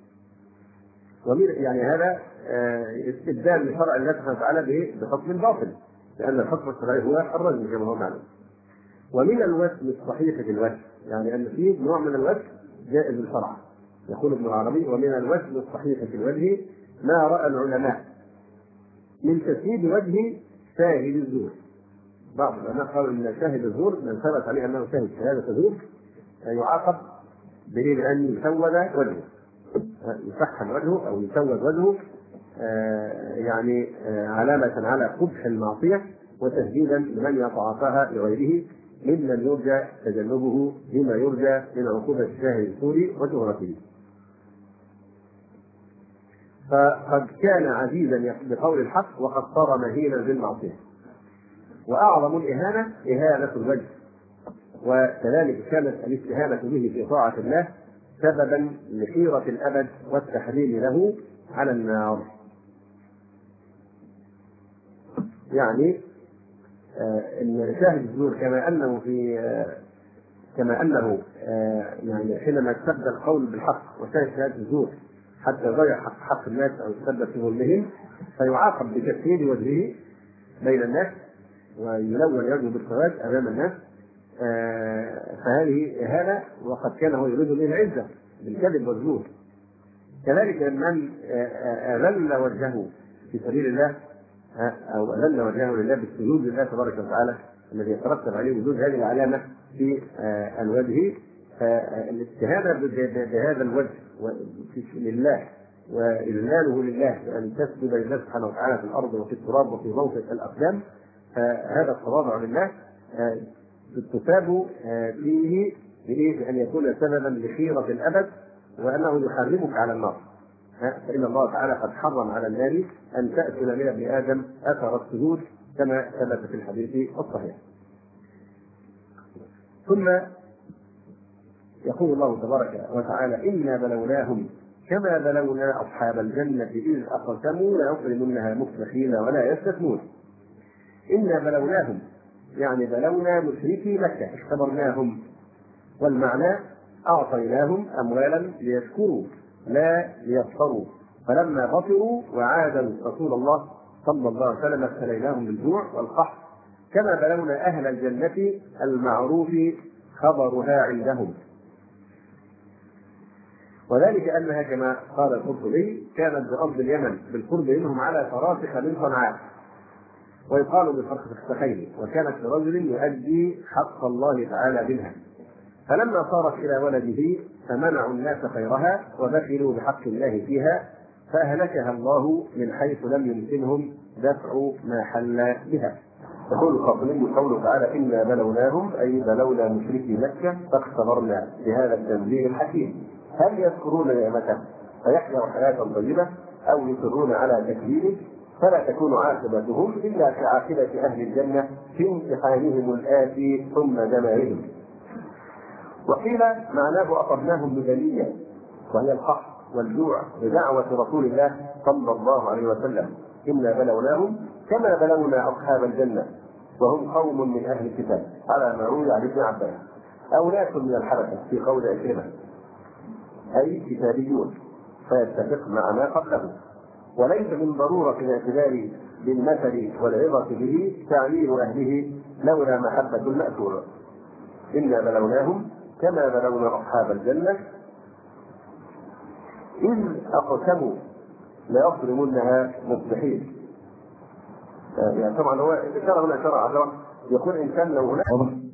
يعني هذا استبدال لشرع الله سبحانه وتعالى بحكم الباطل، لأن الحكم الشرعي هو الرجم كما هو معلوم. ومن الوسم الصحيح في الوجه، يعني أن فيه نوع من الوجه جائز الشرع. يقول ابن العربي ومن الوسم الصحيح في الوجه ما رأى العلماء من تسييد وجه شاهد الزور، بعض العلماء قالوا ان شاهد الزور من ثبت عليه انه شاهد شهاده زور يعاقب بان يسود وجهه، يفحم وجهه او يسود وجهه، يعني علامه على قبح المعصيه وتهديدا لمن يتعاطاها لغيره ممن يرجى تجنبه بما يرجى من عقوبه الشاهد السوري وشهرته. فقد كان عزيزا بقول الحق وقد صار مهينا بالمعصيه. واعظم الاهانه اهانه الوجه، وكذلك كانت الاستهانه به في طاعه الله سببا لحيره الابد والتحريم له على النار. يعني ان شاهد الزور كما انه يعني حينما يستبدل القول بالحق وشاهد شهاده الزور حتى يضيع حق الناس او يتسبب في ظلمهم فيعاقب بتسويد وجهه بين الناس ويلون وجهه بالسواد امام الناس، فهذه اهانه وقد كان هو يريد به العزه بالكذب والزور. كذلك من اذل وجهه في سبيل الله او اذل وجهه لله بالسجود لله تبارك وتعالى الذي يترتب عليه وجود هذه العلامه في الوجه، فالاستهانه بهذا الوجه لله واذلاله لله بان تسجد لله سبحانه وتعالى في الارض وفي التراب وفي موطئ الاقدام، فهذا التواضع لله تثاب فيه بان يكون سببا لخيره الابد وانه يحرمك على النار. فان الله تعالى قد حرم على النار ان تاكل من ابن ادم اثر السجود كما ثبت في الحديث الصحيح. ثم يقول الله تبارك وتعالى انا بلوناهم كما بلونا اصحاب الجنه اذ اقسموا ليخرجنها مصبحين ولا يستثنون. انا بلوناهم يعني بلونا مشركي مكه، اختبرناهم، والمعنى اعطيناهم اموالا ليشكروا لا ليسخروا، فلما بطروا وعادوا رسول الله صلى الله عليه وسلم ابتليناهم بالجوع والقحط كما بلونا اهل الجنه المعروف خبرها عندهم. وذلك انها كما قال القرطبي كانت بارض اليمن بالقرب منهم على فراسخ من صنعاء، ويقال بفرسختين، وكانت لرجل يؤدي حق الله تعالى منها، فلما صارت الى ولده فمنعوا الناس خيرها وبخلوا بحق الله فيها فاهلكها الله من حيث لم يمكنهم دفع ما حل بها. يقول القرطبي قوله تعالى انا بلوناهم اي بلونا مشركي مكه فاختبرنا بهذا التنزيل الحكيم هل يذكرون نعمته فيحيوا حياه طيبه او يصرون على تكذيبه، فلا تكون عاقبتهم الا كعاقبه اهل الجنه في امتحانهم الاتي ثم دمارهم. وقيل معناه اصبناهم ببليه وهي القحط والجوع بدعوه رسول الله صلى الله عليه وسلم انا بلوناهم كما بلونا اصحاب الجنه وهم قوم من اهل الكتاب على ما روي عن ابن عباس او ناس من الحبشه في قول عكرمه اي كتابيون، فيتفق مع ما قبله. وليس من ضروره الاعتبار بالمثل والعظه به تعليل اهله لولا محبه الماثور. انا بلوناهم كما بلونا اصحاب الجنه اذ اقسموا ليصرمنها مصبحين. يعني طبعا هو اشاره هنا اشاره عذرا يكون انسان لو هناك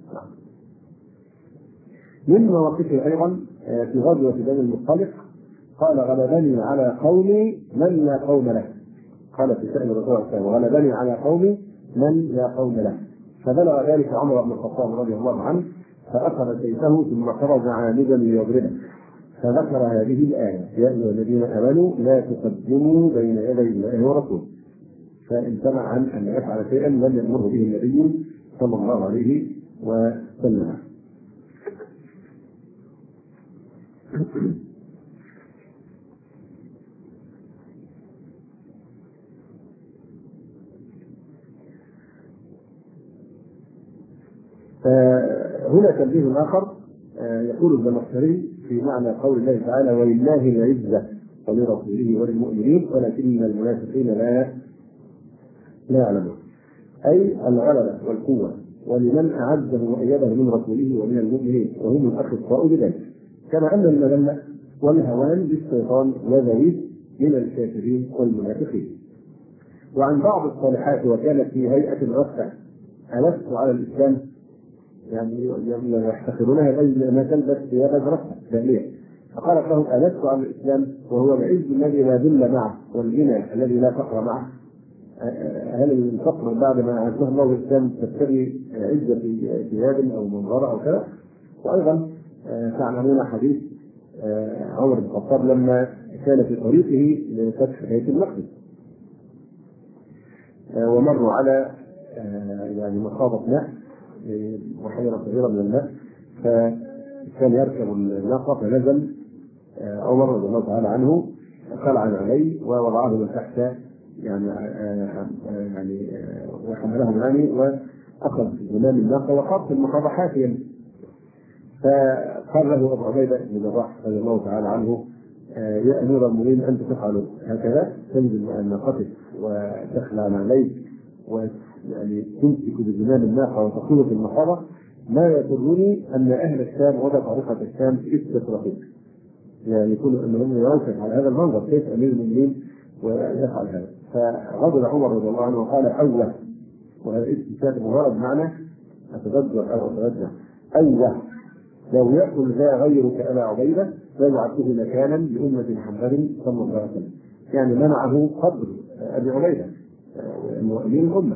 من مواقفه ايضا في غزوه بني المصطلق قال غلبني على قومي من لا قوم له، قال في شأن الرسول صلى الله عليه وسلم غلبني على قومي من لا قوم له، فبلغ ذلك عمر بن الخطاب رضي الله عنه فأخذ سيفه ثم خرج عامدا ليضربه، فذكر هذه الآية يا أيها الذين آمنوا لا تقدموا بين يدي الله ورسوله، فامتنع عن أن يفعل شيئا لم يأمره به النبي صلى الله عليه وسلم. هنا تنبيه آخر يقول الزمخشري في معنى قول الله تعالى ولله العزة ولرسوله وللمؤمنين ولكن المنافقين لا يعلمون، أي الغلبة والقوة ولمن أعزه وأيده من رسوله ومن المؤمنين وهم الأخصاء بذلك، كما أن المذلة والهوان للشيطان وذويه من الكافرين والمنافقين. وعن بعض الصالحات وكانت في هيئة الرفع ألست على الإسلام؟ يعني يحتقرونها لأنها تلبس ثياب أزرقها فعليا. فقالت له: ألست على الإسلام وهو العز الذي لا ذل معه والغنى الذي لا فقر معه؟ هل الفقر بعد ما أعزه الله بالإسلام تبتغي عزة في ثياب أو منظر أو كذا؟ وأيضا تعلمون حديث عمر بن الخطاب لما كان في طريقه لفتح بيت المقدس ومروا على يعني مخاضة ماء، بحيرة صغيرة من الماء، فكان يركب الناقة فنزل عمر رضي الله تعالى عنه خلع عليه ووضعه من تحت يعني وحمله يعني وأخذ زمام الناقة وقف في المخاضة حافيا. فقال له أبو عبيدة بن الجراح رضي الله تعالى عنه: يا أمير المؤمنين أنت تفعل هكذا، تنزل عن ناقتك وتخلع عليك ويعني تمسك بزمام الناقة وتقود في المخاضة، ما يضرني أن أهل الشام وطريقة الشام إسكت رقيق، يعني يكون أنهم يوقف على هذا المنظر، كيف أمير المؤمنين ويفعل هذا؟ فغضب عمر رضي الله عنه وقال: أوه، وهذا استشهاد مجرد معنى أتذكر أو أتذكر، أوه لو يأكل ذا غيرك أبا عبيدة لجعلته مكانا لأمة محمد صلى الله عليه وسلم. يعني منعه قدر أبي عبيدة أمين الأمة.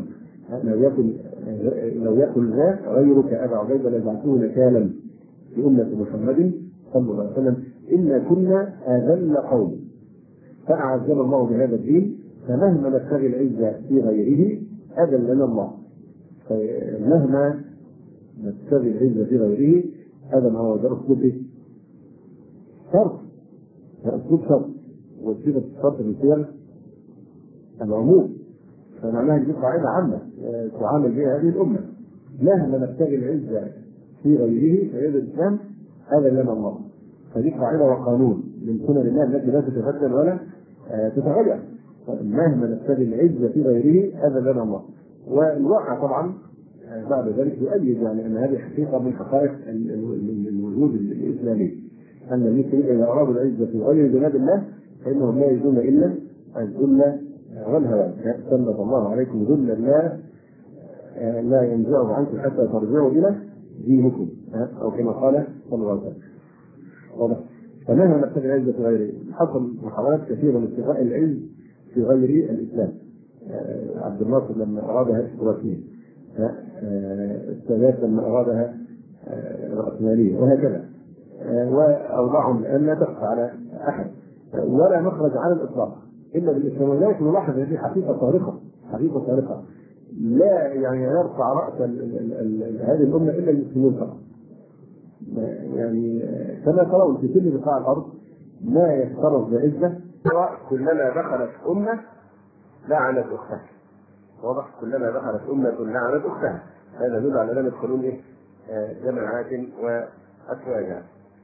لو يأكل ذا غيرك أبا عبيدة لجعلته مكانا لأمة محمد صلى الله عليه وسلم. إنا كنا أذل قوم فأعزنا الله بهذا الدين، فمهما نبتغي العزة في غيره أذلنا الله. فمهما نبتغي العزة في غيره هذا ما هو ده أسلوب شرط، أسلوب شرط، وصيغة الشرط في السير العموم، فمعناها دي قاعدة عامة تعامل بها هذه الأمة. مهما نبتغي العزة في غيره فهذا الإسلام هذا لنا الله. فدي قاعدة وقانون من سنن الله التي لا تتبدل ولا تتغير. مهما نبتغي العزة في غيره هذا لنا الله. والواقع طبعا بعد ذلك يؤيد يعني ان هذه حقيقه من حقائق الوجود الاسلامي، ان المسلمين اذا ارادوا العزه في غير بلاد الله فانهم لا يجدون الا الذل والهوان. سلط الله عليكم ذلا لا ينزعه عنكم حتى ترجعوا الى دينكم، او كما قال صلى الله عليه وسلم. واضح؟ فمهما نبتغي العزه في غيره. حصل محاولات كثيره لابتغاء العز في غير الاسلام. عبد الناصر لما ارادها اشتراكيه، السادات لما أرادها رأسمالية، وهكذا. وأوضاعهم الآن لا تخفى على أحد ولا مخرج على الإطلاق إلا بالإسلام. ولكن نلاحظ هذه حقيقة صارخة، حقيقة صارخة لا يعني يرفع رأس هذه الأمة إلا المسلمون فقط. يعني كما ترون في كل بقاع الأرض ما يفترض بعزة، كلما دخلت أمة لعنت أختها. واضح؟ كلما دخلت أمة لعنت أختها. هذا يدل على أن يدخلون جماعات وأفواجا.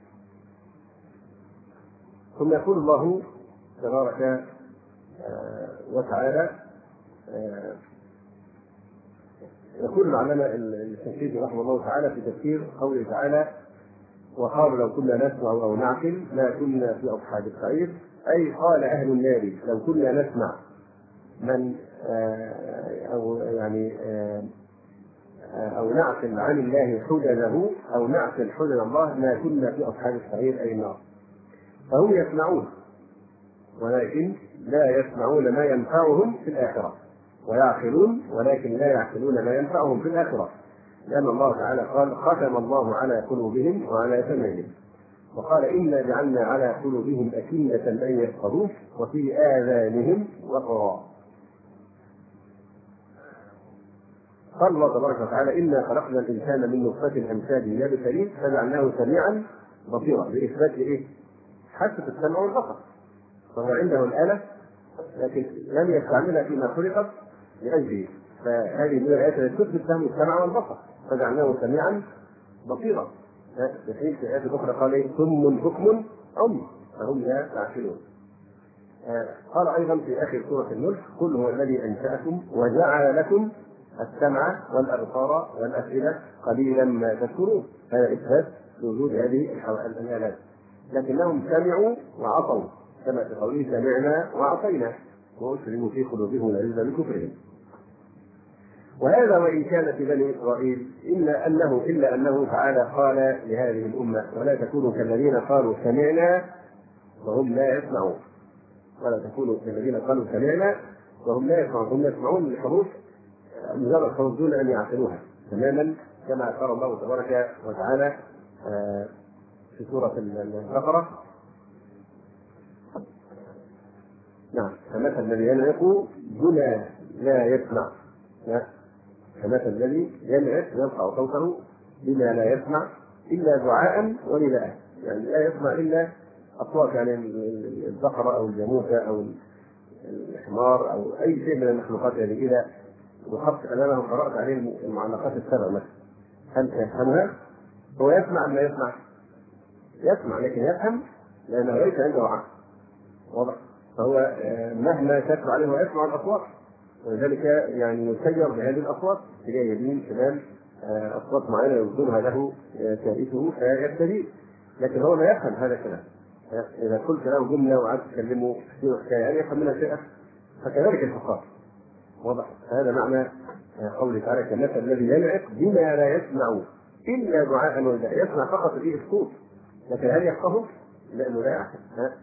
ثم يقول الله تبارك وتعالى، يقول العلامة الشنقيطي رحمه الله تعالى في تفسير قوله تعالى: وقالوا لو كنا نسمع أو نعقل ما كنا في أصحاب السعير، أي قال أهل النار لو كنا نسمع من أو يعني أو نعقل عن الله حججه أو نعقل حجج الله ما كنا في أصحاب السعير أي النار. فهم يسمعون ولكن لا يسمعون ما ينفعهم في الآخرة، ويعقلون ولكن لا يعقلون ما ينفعهم في الآخرة، لأن الله تعالى قال: ختم الله على قلوبهم وعلى سمعهم، وقال: إنا جعلنا على قلوبهم أكنة أن يفقهوه وفي آذانهم وقرا. قال الله تبارك وتعالى: إنا خلقنا الإنسان من نطفة أمشاج نبتليه فجعلناه سميعا بصيرا، بإثبات إيه؟ حاسة السمع والبصر. فهو عنده الآلة لكن لم يستعملها فيما خلقت لأجله، فهذه من الآيات التي تثبت له السمع والبصر، فجعلناه سميعا بصيرا. في حين في الآيات الأخرى قال إيه؟ صم بكم عمي فهم لا يعقلون. قال أيضا في آخر سورة الملك: قل هو الذي أنشأكم وجعل لكم السمع والأبصار والأفئدة قليلا ما تشكرون. هذا إثبات لوجود هذه الآلات، لكنهم سمعوا وعصوا كما في قوله: سمعنا وعصينا وأشربوا في قلوبهم العزة بكفرهم. وهذا وإن كان في بني إسرائيل إلا أنه تعالى قال لهذه الأمة: ولا تكونوا كالذين قالوا سمعنا وهم لا يسمعون. ولا تكونوا كالذين قالوا سمعنا وهم لا يسمعون. هم يسمعون الحروف مجرد حروف دون أن يعقلوها تماما، كما قال الله تبارك وتعالى في سورة البقرة: نعم، كمثل الذي ينعق بما لا يسمع. كمثل الذي ينعق يرفع صوته بما لا يسمع إلا دعاء ونداء، يعني لا يسمع إلا أصوات، يعني البقرة أو الجاموسة أو الحمار أو أي شيء من المخلوقات. يعني إذا وقفت أمامه قرأت عليه المعلقات السبع مثلا، هل سيفهمها؟ هو يسمع أم لا يسمع؟ يسمع، لكن يفهم لأنه ليس عنده عقل. واضح؟ فهو مهما تتلو عليه ويسمع الأصوات، ولذلك يعني يسير بهذه الأصوات تجاه يمين شمال، أصوات معينة يبدونها له كارثه فيستجيب، لكن هو لا يفهم هذا الكلام. إذا قلت له جملة وقعدت تكلمه في حكاية يفهم منها شيئا، فكذلك الفقار. واضح؟ هذا معنى قوله تعالى: كمثل الذي ينعق بما لا يسمع إلا دعاء ونداء. يسمع فقط به الصوت، لكن هل يفقهه؟ لأنه لا يعقل.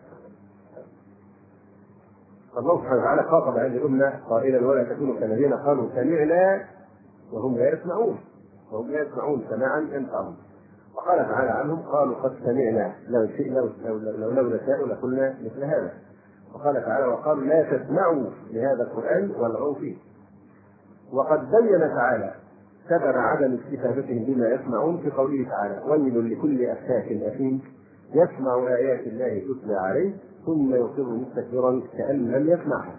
الله سبحانه وتعالى خاطب هذه الأمة قائلا: ولا تكونوا كالذين قالوا سمعنا وهم لا يسمعون. وهم لا يسمعون سماعا ينفعهم. وقال تعالى عنهم: قالوا قد سمعنا لو نشاء لقلنا مثل هذا. وقال تعالى: وقالوا لا تسمعوا لهذا القرآن والغوا فيه. وقد بين تعالى سبب عدم استفادتهم بما يسمعون في قوله تعالى: ويل لكل أفاك أثيم يسمع آيات الله تتلى عليه ثم يصر مستكبرا كأن لم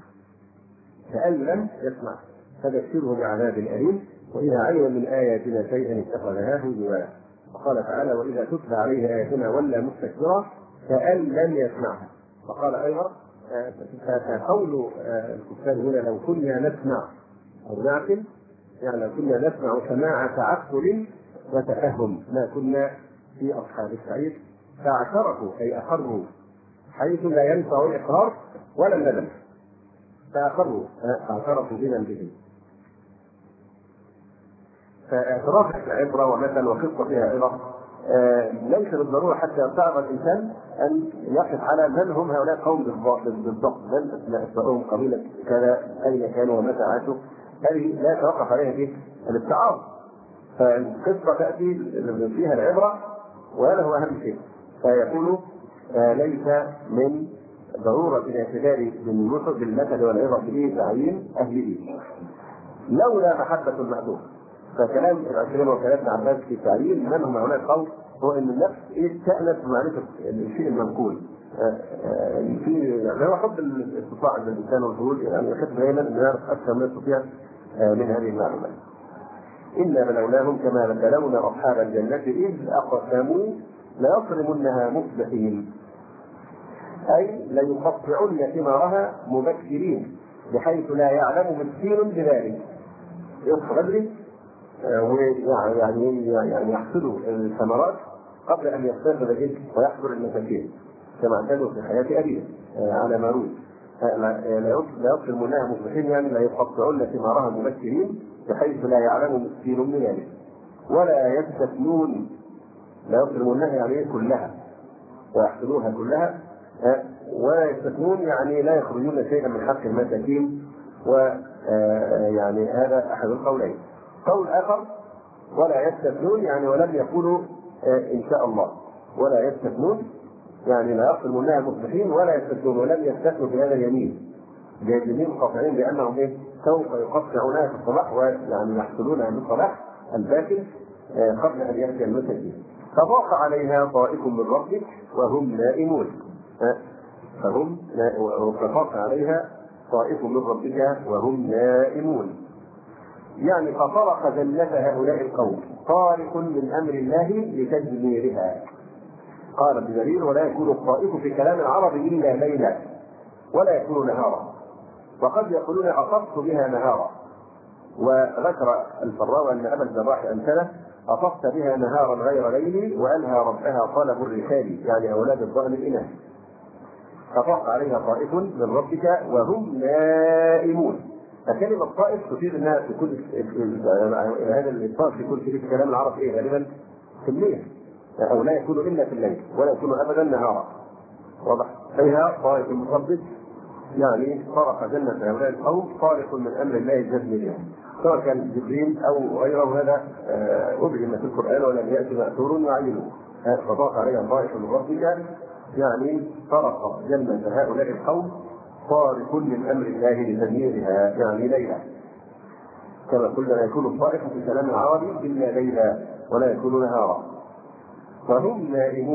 يسمع فبشره بعذاب أليم وإذا علم من آياتنا شيئا اتخذها هزوا. وقال تعالى: وإذا تتلى عليه آياتنا ولى مستكبرا كأن لم يسمعها. وقال أيضا: فقول الكفار هنا: لو كنا نسمع أو نعقل، يعني لو كنا نسمع سماع تعقل وتفهم ما كنا في أصحاب السعير. فاعترفوا أي أقروا حيث لا ينفع الإقرار ولا الندم، فاعترفوا بذنبهم. فاعتراف العبرة ومثل وقصة فيها عبرة ليس بالضرورة حتى يصعب الإنسان أن يقف على من هم هؤلاء القوم بالضبط، من أسمائهم، قبيلة كذا، أين كانوا ومتى عاشوا. هذه لا يتوقف عليها به الاتعاظ. فالقصة تأتي فيها العبرة وهذا هو أهم شيء. فيقول ليس من ضرورة الاعتبار بالمثل والعبرة به تعيين أهله لولا محبة المأذون. فكلام العشرين وكلام ابن عباس في تعيين من هم هؤلاء القوم هو أن النفس تأنس بمعرفة الشيء المنقول. هو حب الاستطاعة عند الإنسان والفضول، يعني يحب دائما أن يعرف أكثر ما يستطيع من هذه المعلومات. إنا بلوناهم كما بلونا أصحاب الجنة إذ أقسموا ليصرمنها مصبحين، أي ليقطعن ثمارها مبكرين بحيث لا يعلم مسكين بذلك. يصحى بدري ويعني يحصدوا الثمرات قبل أن يستيقظ الجد ويحضر المساكين كما اعتادوا في حياة أبيه على ما روي. لا يصرمونها مصبحين، يعني لا يقطعن ثمارها مبكرين بحيث لا يعلم مسكين بذلك. ولا يستثنون، لا يصرمونها يعني كلها ويحصلوها كلها، ولا يستثنون يعني لا يخرجون شيئا من حق المساكين. ويعني هذا أحد القولين. قول آخر: ولا يستثنون يعني ولم يقولوا إن شاء الله. ولا يستثنون يعني لا يصرمونها مصبحين ولا يستثنون، ولم يستثنوا في هذا اليمين، جاهزين قاطعين بأنهم سوف يقطعونها في الصباح ويعني يحصلونها بالصباح الباكر قبل أن يأتي المساكين. فضاق عليها طائف من ربك وهم نائمون. فضاق عليها طائف من ربك وهم نائمون، يعني فطرق جنة هؤلاء القوم طارق من أمر الله لتدميرها. قال ابن جرير: ولا يكون الطائف في كلام العرب إلا ليلا ولا يكون نهارا، وقد يقولون أطفت بها نهارا. وذكر الفراء أن أبا الجراح أمثله: أطفت بها نهارا غير ليل وأنهى ربها طلب الرسال، يعني أولاد الضأن الإناث. فطاق عليها طائف من ربك وهم نائمون، فكلمة طائف تفيد انها في كل هذا الطائف يكون في كلام العرب ايه غالبا في الليل، او لا يكون الا في الليل ولا يكون ابدا نهارا. واضح؟ فيها طائف من ربك يعني طرق جنة هؤلاء القوم طارق من امر الله الجزم بهم، سواء كان جبريل او غيره. هذا ابهم في القران ولم ياتي ماثور يعينه. فطاق عليها طائف من ربك يعني طرق جنة هؤلاء القوم طارق من امر الله لتدميرها يعني ليلا، كما قلنا لا يكون الطائف في كلام العربي الا ليلا ولا يكون نهارا. وهم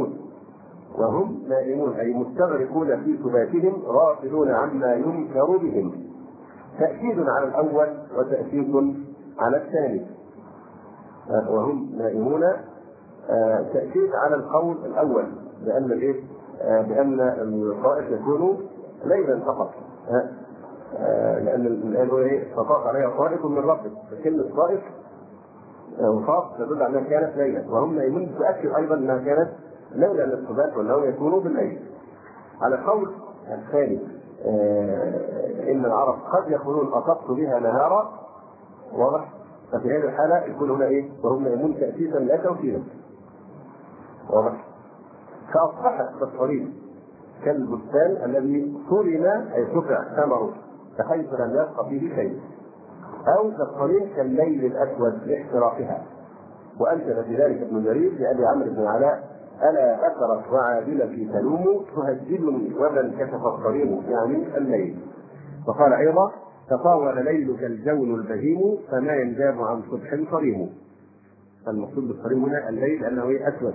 نائمون اي مستغرقون في سباتهم غافلون عما ينكر بهم. تاكيد على الاول وتاكيد على الثاني. وهم نائمون تاكيد على القول الاول بان الايه؟ بان الطائف يكون ليلا فقط، لان الآن هو ايه؟ فطاق عليها طائف من ربك، فكلمه طائف وطاق تدل على انها كانت ليلا. وهم نائمون تؤكد ايضا انها كانت لولا ان الثبات والنوم يكونوا بالليل. على القول الثاني ان العرب قد يكونون اطقت بها نهارا، واضح؟ ففي هذه الحاله يكون هنا ايه؟ وهم نائمون تاسيسا لا توكيدا، واضح؟ فاصبحت كالطريق كالبستان الذي صرم اي قطع ثمره بحيث لم يبق فيه شيء، او كالطريق كالليل الاسود لاحتراقها. وانشد في ذلك ابن جرير لابي عمرو بن علاء: الا اثرت وعادلتي تلوم تهجدني ومن كشف الطريق يعني الليل. وقال ايضا: تطاول ليلك الجون البهيم فما ينجاب عن صبح صريم. المقصود بالصريم هنا الليل لانه اسود.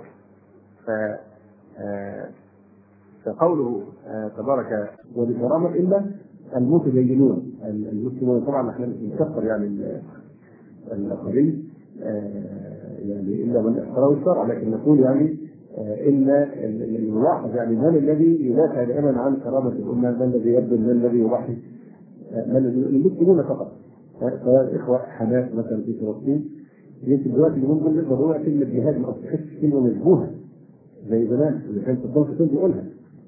فقوله تبارك وبكرامة إلا المتدينون المسلمون. طبعا احنا نكفر يعني الآخرين يعني إلا من احترم الشرع، لكن نقول يعني إن الملاحظ يعني من الذي يدافع دائما عن كرامة الأمة، من الذي يبدو، من الذي يضحي، من المسلمون فقط. فالإخوة حماس مثلا في فلسطين يمكن دلوقتي اللي ممكن نقدر هو كلمة جهاد ما أصبحتش كلمة مشبوهة زي زمان اللي كان صدام حسين بيقولها.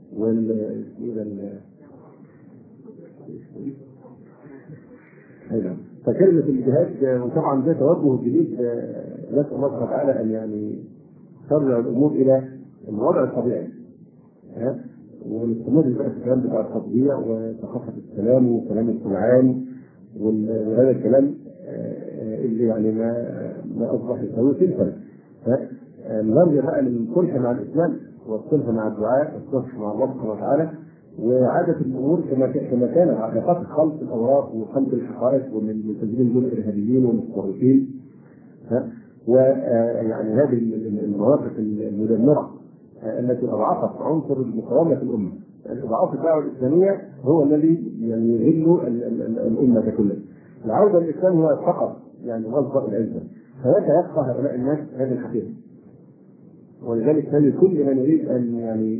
فكلمة الجهاد وطبعا ده توجه جديد، نسأل الله سبحانه وتعالى أن يعني ترجع الأمور إلى الوضع الطبيعي، ونستمر بقى في الكلام بتاع التطبيع وثقافة السلام والسلام السمعان وهذا الكلام اللي يعني ما أصبح يسوي تلك. نرجع بقى للصلح مع الإسلام والصلح مع الدعاء والصلح مع الله سبحانه وتعالى، وعادة الأمور كما كانت علاقات خلط الأوراق وخلط الحقائق ومن تسجيل دول الإرهابيين والمتطرفين. ويعني هذه المواقف المدمرة التي أضعفت عنصر المقاومة في الأمة، يعني أضعاف الدعوة الإسلامية هو الذي يعني يغل الأمة كلها. العودة للإسلام هو فقط يعني مصدر العزة، فمتى يبقى هؤلاء الناس هذه الحقيقة؟ ولذلك كان كل من يريد ان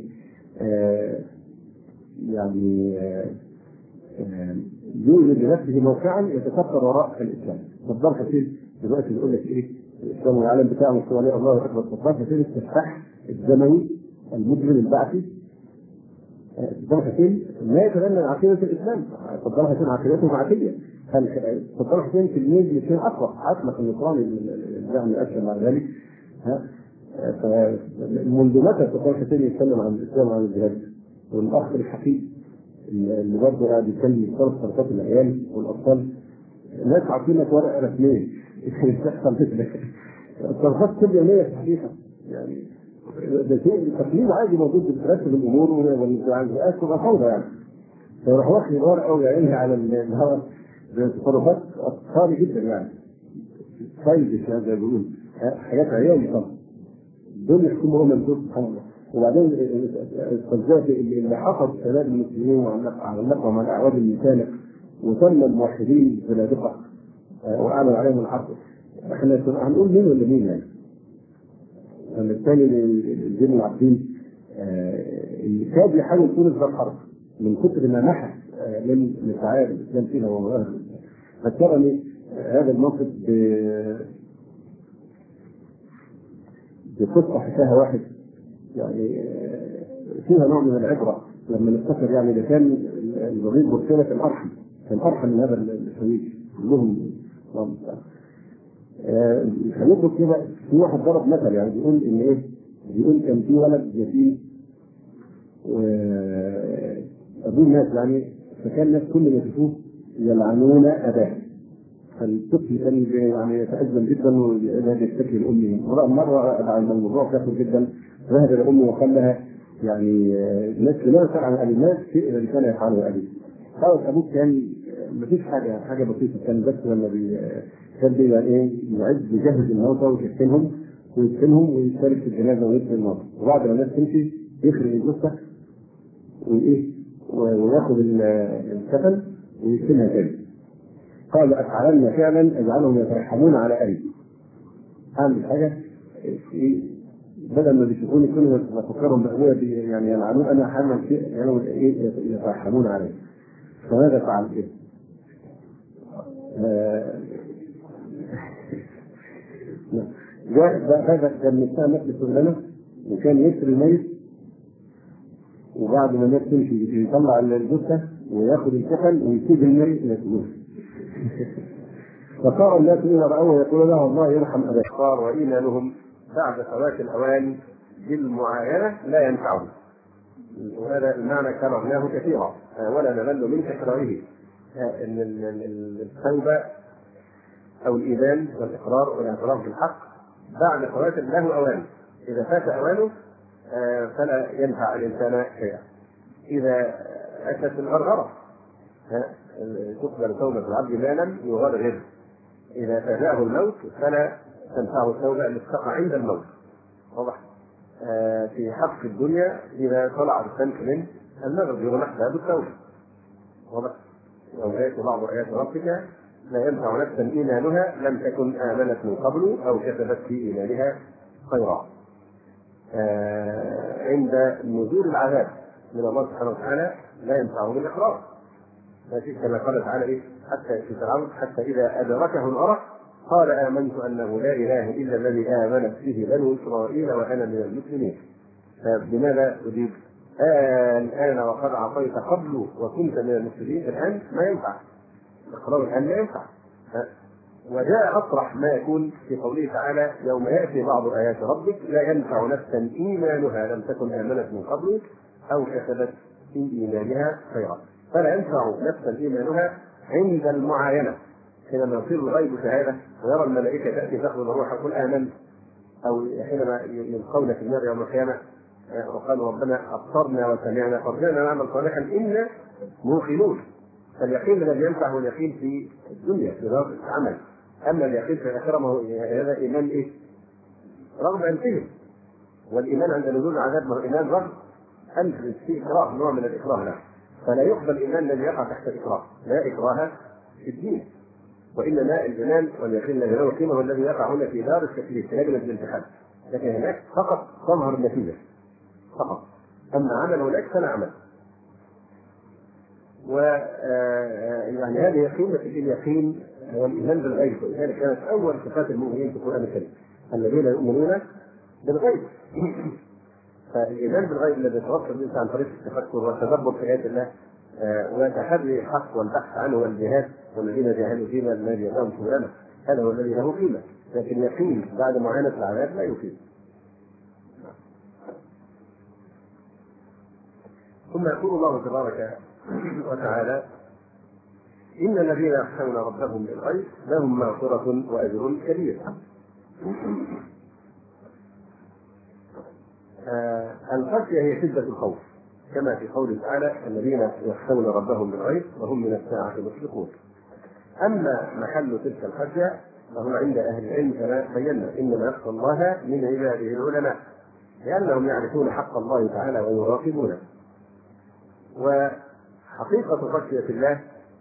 يوجد لنفسه موقعا يتكبر وراء الاسلام. صدام حسين دلوقتي بيقول لك ايه؟ الاسلام والعالم بتاعه مستوى عليه الله اكبر. صدام حسين السفاح الزمني المجرم البعثي. صدام حسين لا يتبنى عقيده الاسلام. صدام حسين عقيدته معتيه. صدام حسين تلميذ لشيء اقوى عقلك النصراني يعني اسلم مع ذلك. فمنذ متى صدام حسين يتكلم عن الاسلام وعن الجهاد؟ والاخ الحقيقي اللي برضه قاعد يتكلم يختار سرطات العيال والاطفال، ناس عارفين لك ورقه رسميه تحصل كده السرطات كل يوميه في الحقيقه. يعني ده شيء تقليد عادي موجود بترتب الامور والمساعدات تبقى فوضى يعني. فيروح واخد الورقه ويعينها على الهواء بتصرفات اطفالي جدا يعني خايف زي ما بيقولوا حاجات عيالي طبعا دول يحكموا هم الدول سبحان الله. وبعدين القذافي اللي حفظ شباب المسلمين وعلقهم على اعواد المسالك وسمى الموحدين زنادقه واعلن عليهم الحرب. احنا هنقول مين ولا مين يعني؟ الثاني الدين العابدين اللي كاد يحاول تونس بالحرب من كثر ما نحت من مساعات الاسلام فيها ومواهب. فكرني هذا الموقف بقصه حكاها واحد يعني فيها نوع من العبره لما نفتكر يعني ده كان الرغيف برسالة الارحم كان ارحم من هذا الشريك كلهم. هنضرب كده في واحد ضرب مثل يعني بيقول ان ايه؟ بيقول كان في ولد يتيم وابوه مات يعني، فكان الناس كل ما يشوفوه يلعنون اباه. فالطفل كان يعني يتأزم جدا وذهب يشتكي لامه. مره بعد الموضوع كافر جدا ذهب الى امه وقال لها يعني الناس لا تفعل عن ابي، الناس اللي كان يفعله ابي. قالت ابوك كان مفيش حاجه بسيطه، كان بس لما كان يعني ايه يجهز الموتى ويدفنهم ويشارك في الجنازه ويدفن الموتى، وبعد ما الناس تمشي يخرج الجثه وياخذ الكفن ويدفنها تاني. قال افعلن فعلا اجعلهم يترحمون على ابي. اعمل حاجه بدل ما بيشوفوني كل ما افكرهم بابويا يعني يلعنون، انا هعمل شيء يعني يترحمون عليه. فماذا فعل كده؟ هذا كان مستعمل في الشغلانه وكان يسري الميت، وبعد ما الناس تمشي يطلع الجثه وياخذ الكفن ويسيب الميت ياكلوه. فصار الناس اذا راوه يقول له الله يرحم اباك. صار وايمانهم بعد فوات الاوان بالمعاينه لا ينفعون. وهذا المعنى كررناه كثيرا ولا نمل من تكراره. ان التوبه او الايمان والاقرار والاعتراف بالحق بعد فوات له اوان. اذا فات اوانه فلا ينفع الانسان شيئا. اذا اتت الغرغره تقبل توبه العبد ما لم يغرغر. اذا فاجاه الموت فلا تنفعه التوبه التي تقع عند الموت. واضح؟ في حق الدنيا اذا طلع الشمس من المغرب يغلق باب التوبه. واضح؟ يوم ياتي بعض ايات ربك لا ينفع نفسا ايمانها لم تكن امنت من قبل او كسبت في ايمانها خيرا. عند نزول العذاب من الله سبحانه وتعالى لا ينفعه بالاقرار. ماشي كما قال تعالى ايه؟ حتى في فرعون حتى اذا ادركه الغرق قال امنت انه لا اله الا الذي امنت به بنو اسرائيل وانا من المسلمين. فبماذا اجيب؟ الان وقد عصيت قبل وكنت من المسلمين. الان ما ينفع الاقرار، الان لا ينفع. وجاء اصرح ما يكون في قوله تعالى يوم ياتي بعض ايات ربك لا ينفع نفسا ايمانها لم تكن امنت من قبل او كسبت في ايمانها خيرا. فلا ينفع نفسا ايمانها عند المعاينه حينما يصير الغيب شهاده ويرى الملائكه تاتي تاخذ الروح يقول امنت، او حينما يلقون في النار يوم القيامه وقالوا ربنا ابصرنا وسمعنا فارجعنا نعمل صالحا انا موقنون. فاليقين الذي ينفع هو اليقين في الدنيا في ذات العمل. اما اليقين في الاخره ما هو هذا ايمان ايه؟ رغم انفهم. والايمان عند نزول العذاب ما هو ايمان رغم انف في اكراه، نوع من الاكراه له. فلا يقبل الايمان الذي يقع تحت الاكراه، لا اكراه في الدين. وانما الايمان واليقين الذي له قيمه هو الذي يقع هنا في دار التكليف في لجنه الامتحان. لكن هناك فقط تظهر النتيجه فقط، اما عمل هناك فلا عمل. يعني هذه قيمه اليقين والايمان بالغيب. ولذلك كانت اول صفات المؤمنين في القران الكريم الذين يؤمنون بالغيب. فالايمان بالغيب الذي يتوصل الانسان عن طريق التفكر والتدبر في ايات الله وتحري الحق والبحث عنه والجهاد والذين جاهدوا فينا لنهدينهم سبلنا، هذا هو الذي له قيمه. لكن اليقين بعد معاينه العذاب لا يفيد. ثم يقول الله تبارك وتعالى إن الذين يخشون ربهم بالغيب لهم مغفرة وأجر كبير. الخشية هي شدة الخوف كما في قوله تعالى الذين يخشون ربهم بالغيب وهم من الساعة مشفقون. أما محل تلك الخشية فهو عند أهل العلم كما بينا إنما يخشى الله من عباده العلماء لأنهم يعرفون حق الله تعالى ويراقبونه. وحقيقة خشية الله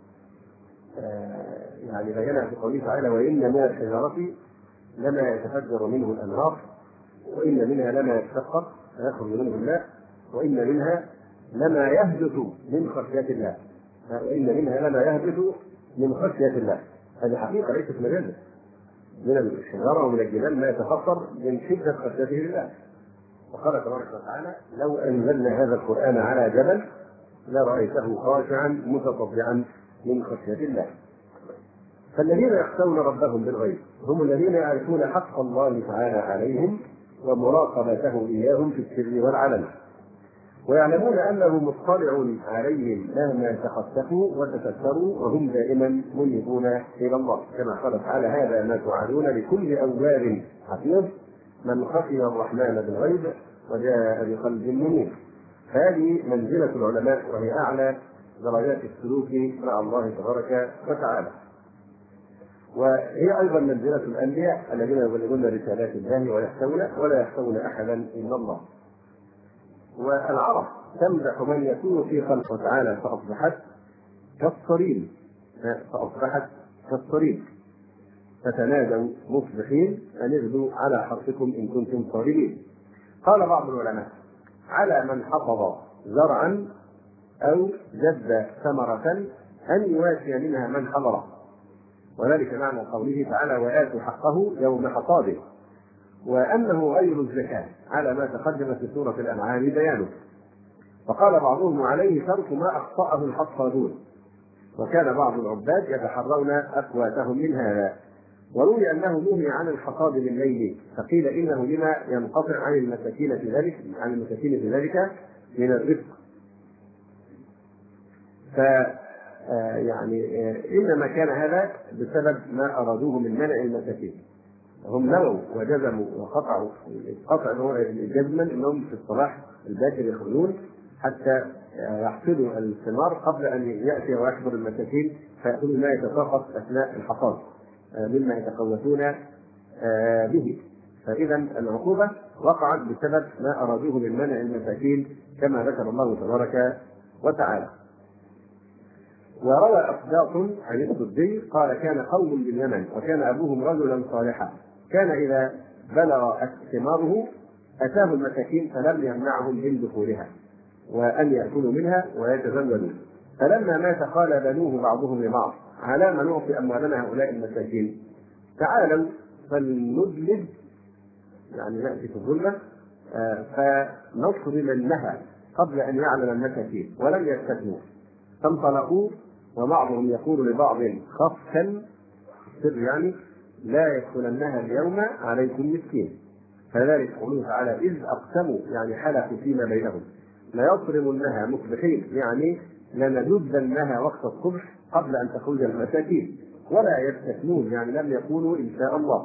يعني بينها في قوله تعالى وإن من الشجرة لما يتفجر منه الأنهار وإن منها لما يتشقق فيخرج منه الماء وإن منها لما يهبط من خشية الله وإن منها لما يهبط من خشية الله. هذه حقيقة ليست مجازا. من الشجرة ومن الجبال ما يتفطر من شدة خشيته لله. وقال تبارك وتعالى لو أنزلنا هذا القرآن على جبل لرأيته خاشعا متصدعا من خشية الله. فالذين يخشون ربهم بالغيب هم الذين يعرفون حق الله تعالى عليهم ومراقبته إياهم في السر والعلن، ويعلمون أنه مطلع عليهم مهما تخسفوا وتفكروا، وهم دائما منيبون إلى الله، كما قال تعالى: هذا ما توعدون لكل أواب حفيظ من خشي الرحمن بالغيب وجاء بقلب منيب. هذه منزلة العلماء، وهي أعلى درجات السلوك مع الله تبارك وتعالى. وهي أيضا منزلة الأنبياء الذين يبلغون رسالات الله ويخشون ولا يخشون أحدا إلا الله. والعرب تمدح من يكون في خلقه تعالى فأصبحت كالصريم فتنادوا مصبحين أن اغدوا على حرثكم إن كنتم صارمين. قال بعض العلماء: على من حفظ زرعا أو جد ثمرة أن يواسي منها من حضره، وذلك معنى قوله تعالى: وآتوا حقه يوم حصاده، وأنه غير الزكاة على ما تقدم في سورة الأنعام بيانه. فقال بعضهم: عليه ترك ما أخطأه الحصادون، وكان بعض العباد يتحرون أقواتهم من هذا. وروي أنه نهي عن الحصاد بالليل، فقيل إنه لما ينقطع عن المساكين في ذلك من الرزق. إنما كان هذا بسبب ما أرادوه من منع المساكين. هم نووا وجزموا وقطعوا قطع جزما انهم في الصباح الباكر يخرجون حتى يحصدوا الثمار قبل ان ياتي ويحضر المساكين فياخذوا ما يتساقط اثناء الحصاد مما يتقوتون به. فاذا العقوبه وقعت بسبب ما ارادوه من منع المساكين كما ذكر الله تبارك وتعالى. وروى أصداق عن السدي قال: كان قوم باليمن وكان أبوهم رجلا صالحا، كان إذا بلغ ثماره أتاه المساكين فلم يمنعهم من دخولها وأن يأكلوا منها ويتزودوا. فلما مات قال بنوه بعضهم لبعض: على ما نعطي أموالنا هؤلاء المساكين؟ تعالوا فلندلج، نأتي في الظلمة فنصرمنها قبل أن يعلم المساكين، ولم يستثنوا. فانطلقوا وبعضهم يقول لبعض خفا سر لا يدخلنها اليوم عليكم مسكين. فذلك قوله تعالى: إذ أقسموا حلفوا فيما بينهم ليصرمنها مصبحين، لنددنها وقت الصبح قبل أن تخرج المساكين، ولا يستثنون لم يقولوا إن شاء الله.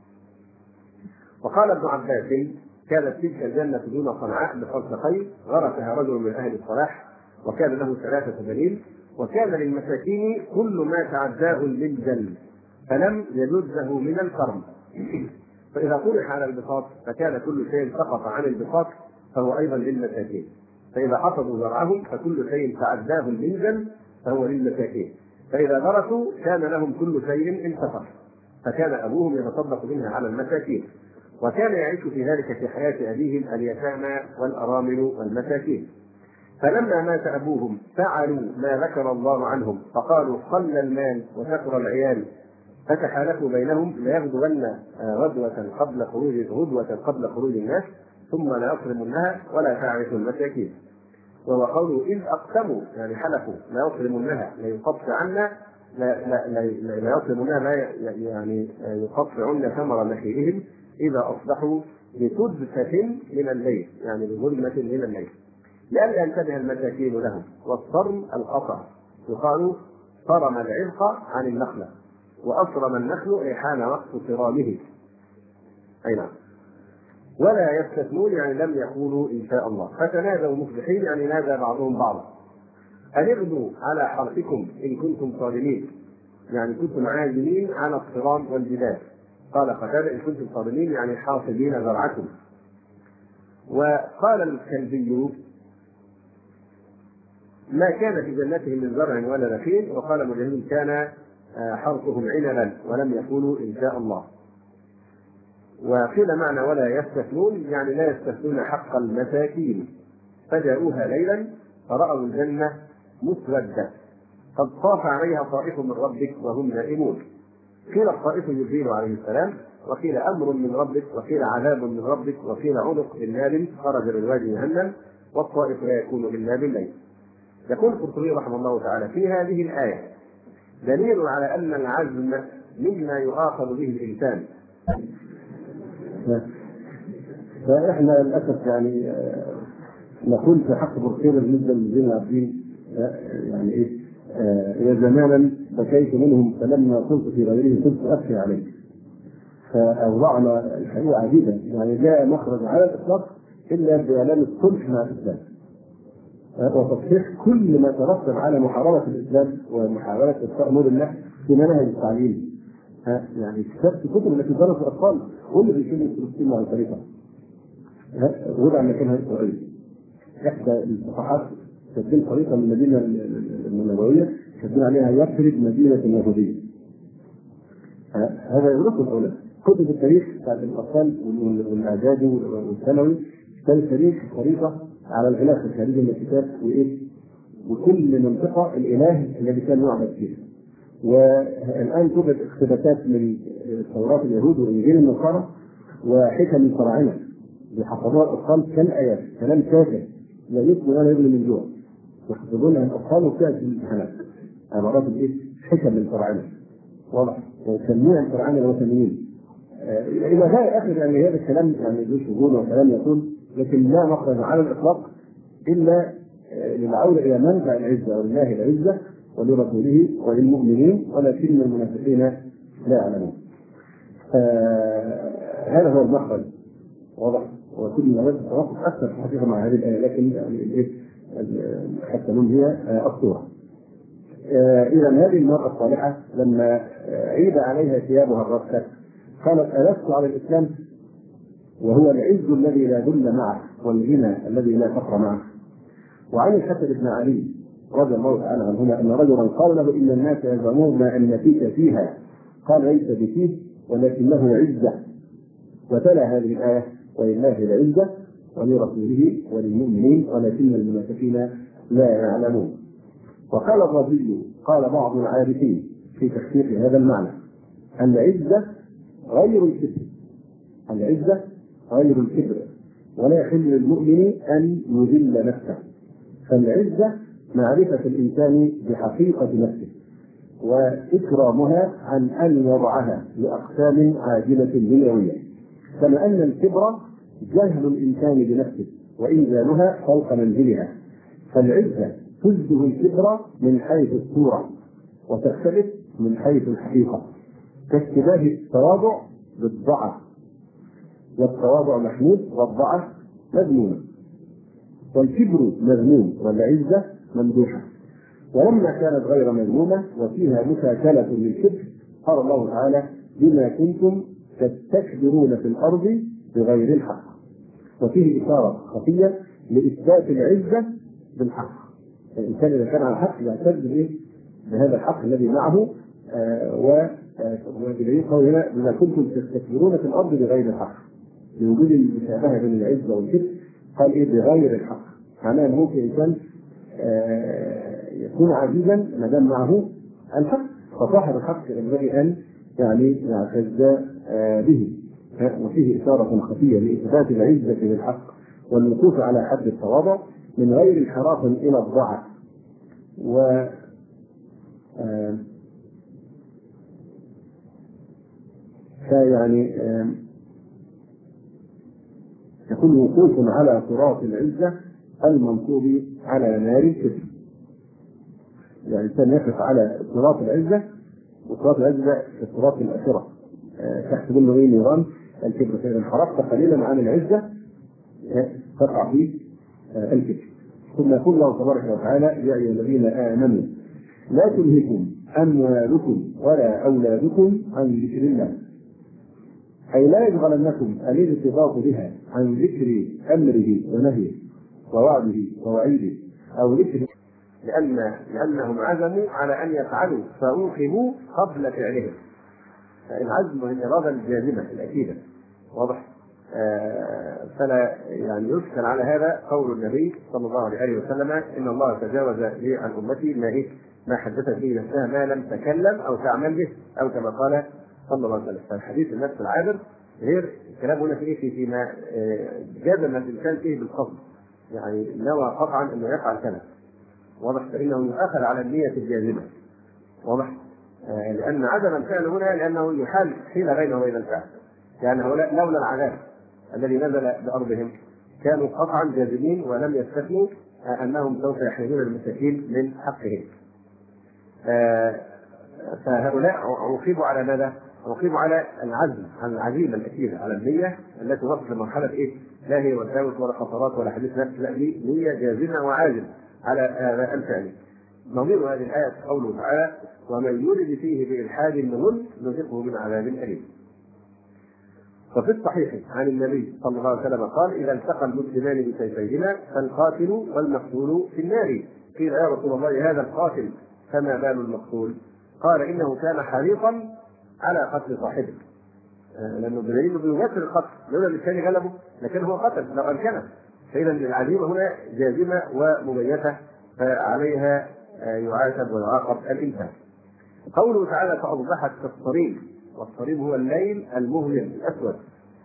وقال ابن عباس: كانت تلك الجنة دون صنعاء بفرسخين غرسها رجل من أهل الصلاح، وكان له 3 بنين، وكان للمساكين كل ما تعداه للجل فلم يجزه من الكرم، فإذا طرح على البساط فكان كل شيء سقط عن البساط فهو أيضا للمساكين، فإذا حصدوا زرعهم فكل شيء تعداه للجل فهو للمساكين، فإذا غرسوا كان لهم كل شيء انتصر، فكان أبوهم يتصدق منها على المساكين. وكان يعيش في ذلك في حياة أبيهم اليتامى والأرامل والمساكين. فلما مات أبوهم فعلوا ما ذكر الله عنهم، فقالوا: قل المال وكثر العيال، فتحالفوا بينهم ليغدون غدوة قبل خروج الناس ثم لا يصرمنها ولا تعرف المساكين. وهو قوله: إذ أقسموا حلفوا لا يصرمنها، لا يقطع عنا، لا يصرمنها، لا يقطعن ثمر نخيلهم إذا أصبحوا بسدسة من الليل، بظلمة من الليل، لئلا ينتبه المساكين لهم. والصرم القطع، يقال صرم العرق عن النخلة، وأصرم النخل حان وقت صرامه. أي نعم. ولا يستثنون لم يقولوا إن شاء الله. فتنادوا مصبحين نادى بعضهم بعضا: أن اغدوا على حرثكم إن كنتم صارمين، كنتم عازمين على الصرام والجدال. قال قتادة: إن كنتم صارمين حاصدين زرعكم. وقال الكلبي: ما كان في جنتهم من زرع ولا نخيل. وقال مجاهد: كان حرثهم عنبا ولم يقولوا إن شاء الله. وقيل معنى ولا يستثنون لا يستثنون حق المساكين. فجاءوها ليلا فرأوا الجنة مسودة قد طاف عليها طائف من ربك وهم نائمون. قيل الطائف جبريل عليه السلام، وقيل أمر من ربك، وقيل عذاب من ربك، وقيل عنق من نار خرج من وادي جهنم، والطائف لا يكون إلا بالليل. يقول القرطبي رحمه الله تعالى في هذه الآية: دليل على أن العزم مما يؤاخذ به الإنسان. فإحنا للأسف يعني نقول في حق بورقيبة بالنسبة للذين عارفين يعني إيه يا زمانا بكيت منهم فلما كنت في غيره كنت أبكي عليه. فأوضعنا الحقيقة عجيبا، يعني لا مخرج على الإطلاق إلا بإعلان الصلح مع الإسلام وتصحيح كل ما ترتب على محاربة الإسلام ومحاولة إطفاء نور الله في مناهج التعليم. يعني كتب التي درس الأطفال واللي بيشوفوا فلسطين عن طريقها وضع مكانها إسرائيل. إحدى الصفحات كاتبين خريطة من المدينة النبوية كاتبين عليها يثرب مدينة يهودية. هذا يدرسه الأولاد. كتب التاريخ بتاعت الأطفال والإعدادي والثانوي كان التاريخ خريطة على الغلاف الخارجي من الكتاب وإيه وكل منطقة الإله الذي كان يعبد فيها. والآن توجد اقتباسات من توراة اليهود وإنجيل النصارى وحكم الفراعنة بيحفظوها الأطفال كالآيات كلام كافر لا يسمى ولا يبني من جوع يحفظونها الأطفال وكانت في الامتحانات عبارات الإيه حكم الفراعنة واضح وتسميع الفراعنة الوثنيين إلى غاية آخر. يعني هذا الكلام يعني له شغل وكلام يقول لكن لا مخرج على الإطلاق إلا للعودة إلى منبع العزة ولله العزة ولرسوله وللمؤمنين ولكن المنافقين لا يعلمون. هذا هو المخرج واضح. وكل ما توقف أكثر في الحقيقة مع هذه الآية لكن حتى هي الصورة. إذا هذه المرأة الصالحة لما عيد عليها ثيابها الرثة قالت ألست على الإسلام وهو العز الذي لا ذل معه والغنى الذي لا فقر معه. وعن الحسن بن علي رضي الله تعالى عنهما أن رجلا قال له إن الناس يزعمون أن فيك فيها قال ليس بفيه ولكنه عزة وتلا هذه الآية ولله العزة ولرسوله وللمؤمنين ولكن المنافقين لا يعلمون. وقال الرازي قال بعض العارفين في تحقيق هذا المعنى العزة غير الكبر العزة غير الكبر ولا يحل للمؤمن أن يذل نفسه. فالعزة معرفة الإنسان بحقيقة نفسه وإكرامها عن أن يضعها لأقسام عاجلة دنيوية كما أن الكبر جهل الإنسان بنفسه وإنزالها فوق منزلها. فالعزة تشبه الكبر من حيث الصورة وتختلف من حيث الحقيقة كاشتباه التواضع بالضعف والتواضع محمود والضعف مذموم والكبر مذموم والعزة ممدوحة. ولما كانت غير مذمومة وفيها مشاكلة للكبر قال الله تعالى بما كنتم تستكبرون في الأرض بغير الحق. وفيه إشارة خفية لإثبات العزة بالحق. الإنسان إذا كان على الحق يعتز بهذا الحق الذي معه وبدليل قولنا بما كنتم تستكبرون في الأرض بغير الحق لوجود المشابهة بين العزة والكبر قال بغير الحق معناه أنه ممكن إنسان يكون عزيزا ما دام معه الحق فصاحب الحق ينبغي أن يعني يعتز به. وفيه إشارة خفية لإثبات العزة بالحق والوقوف على حد التواضع من غير انحراف إلى الضعف. و فيعني يكون وقوف على صراط العزة المنصوب على نار الكبر. يعني الإنسان يقف على صراط العزة وصراط العزة في صراط الآخرة تحت منه نيران الكبر. فإذا انحرفت قليلا عن العزة تقع في الكبر. ثم يقول الله تبارك وتعالى يا أيها الذين آمنوا لا تلهكم أموالكم ولا أولادكم عن ذكر الله أي لا يشغلنكم الارتباط بها عن ذكر أمره ونهيه ووعده ووعيده أو ذكر لأنهم عزموا على أن يفعلوا فأوقفوا قبل فعلهم. العزم هو الإرادة الجازمة الأكيدة واضح. فلا يعني يشكل على هذا قول النبي صلى الله عليه وسلم إن الله تجاوز لي عن أمتي ما حدثت به نفسها ما لم تكلم أو تعمل به أو كما قال صلى الله عليه وسلم. فالحديث النفس العابر غير الكلام هنا فيما جزم الإنسان فيه بالقصد يعني نوى قطعا أنه يفعل كذا واضح. فإنه يؤخذ على النية الجازمة واضح. لأن عدم الفعل هنا لأنه يحال حيل بينه وبين الفعل، يعني هؤلاء لولا العذاب الذي نزل بأرضهم كانوا قطعا جاذبين ولم يستثنوا أنهم سوف يحرمون المساكين من حقهم. فهؤلاء عوقبوا على ماذا؟ عوقبوا على العزم، على العزيمة الأكيدة، على النية التي وصلت لمرحلة إيه؟ لا هي وساوس ولا خطرات ولا حديث نفس، لا دي نية جازمة وعازم على الفعل. نظير هذه الآية قوله تعالى: ومن يرد فيه بإلحاد بظلم نذقه من عذاب أليم. وفي الصحيح عن النبي صلى الله عليه وسلم قال: إذا التقى المسلمان بسيفيهما فالقاتل والمقتول في النار. قيل: يا رسول الله هذا القاتل فما بال المقتول؟ قال: إنه كان حريصا على قتل صاحبه، لأنه بدليل بيباشر القتل، لولا الثاني غلبه لكن هو قتل لو أمكنه. فإذا العزيمة هنا جازمة ومميزة، فعليها يعاتب ويعاقب الإنسان. قوله تعالى: فأصبحت كالصريم، والصريم هو الليل المظلم الأسود،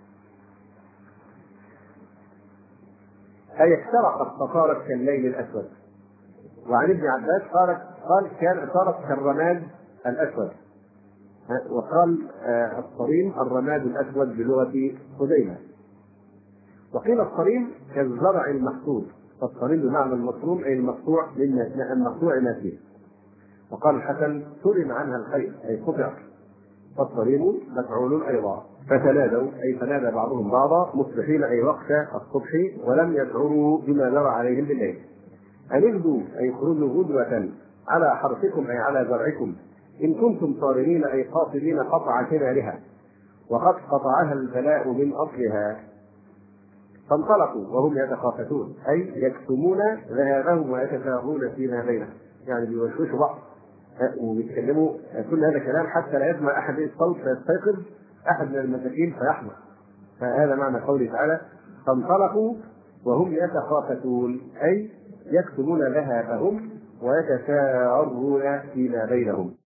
أي احترقت فصارت كالليل الأسود. وعن ابن عباس قال صارت كالرماد الأسود. وقال الصريم الرماد الأسود بلغة خزيمة. وقيل الصريم كالزرع المحصود، فالصريم بمعنى المصروم أي المقطوع ما فيه. وقال الحسن: سلم عنها الخير أي قطع. فالصريم مفعول أيضا. فتنادوا أي فنادى بعضهم بعضا مصبحين أي وقت الصبح ولم يشعروا بما جرى عليهم بالليل. أن اغدوا أي خرجوا غدوة على حرثكم أي على زرعكم إن كنتم صارمين أي قاصدين قطع ثمارها وقد قطعها البلاء من أصلها. فانطلقوا وهم يتخافتون أي يكتمون ذهابهم ويتفاهمون فيما بينهم، يعني بيوشوشوا بعض وبيتكلموا كل هذا كلام حتى لا يسمع أحد الصوت فيستيقظ أحد من المساكين فيحمق. فهذا معنى قوله تعالى: فانطلقوا وهم يتخافتون أي يكتمون ذهابهم ويتساءلون فيما بينهم.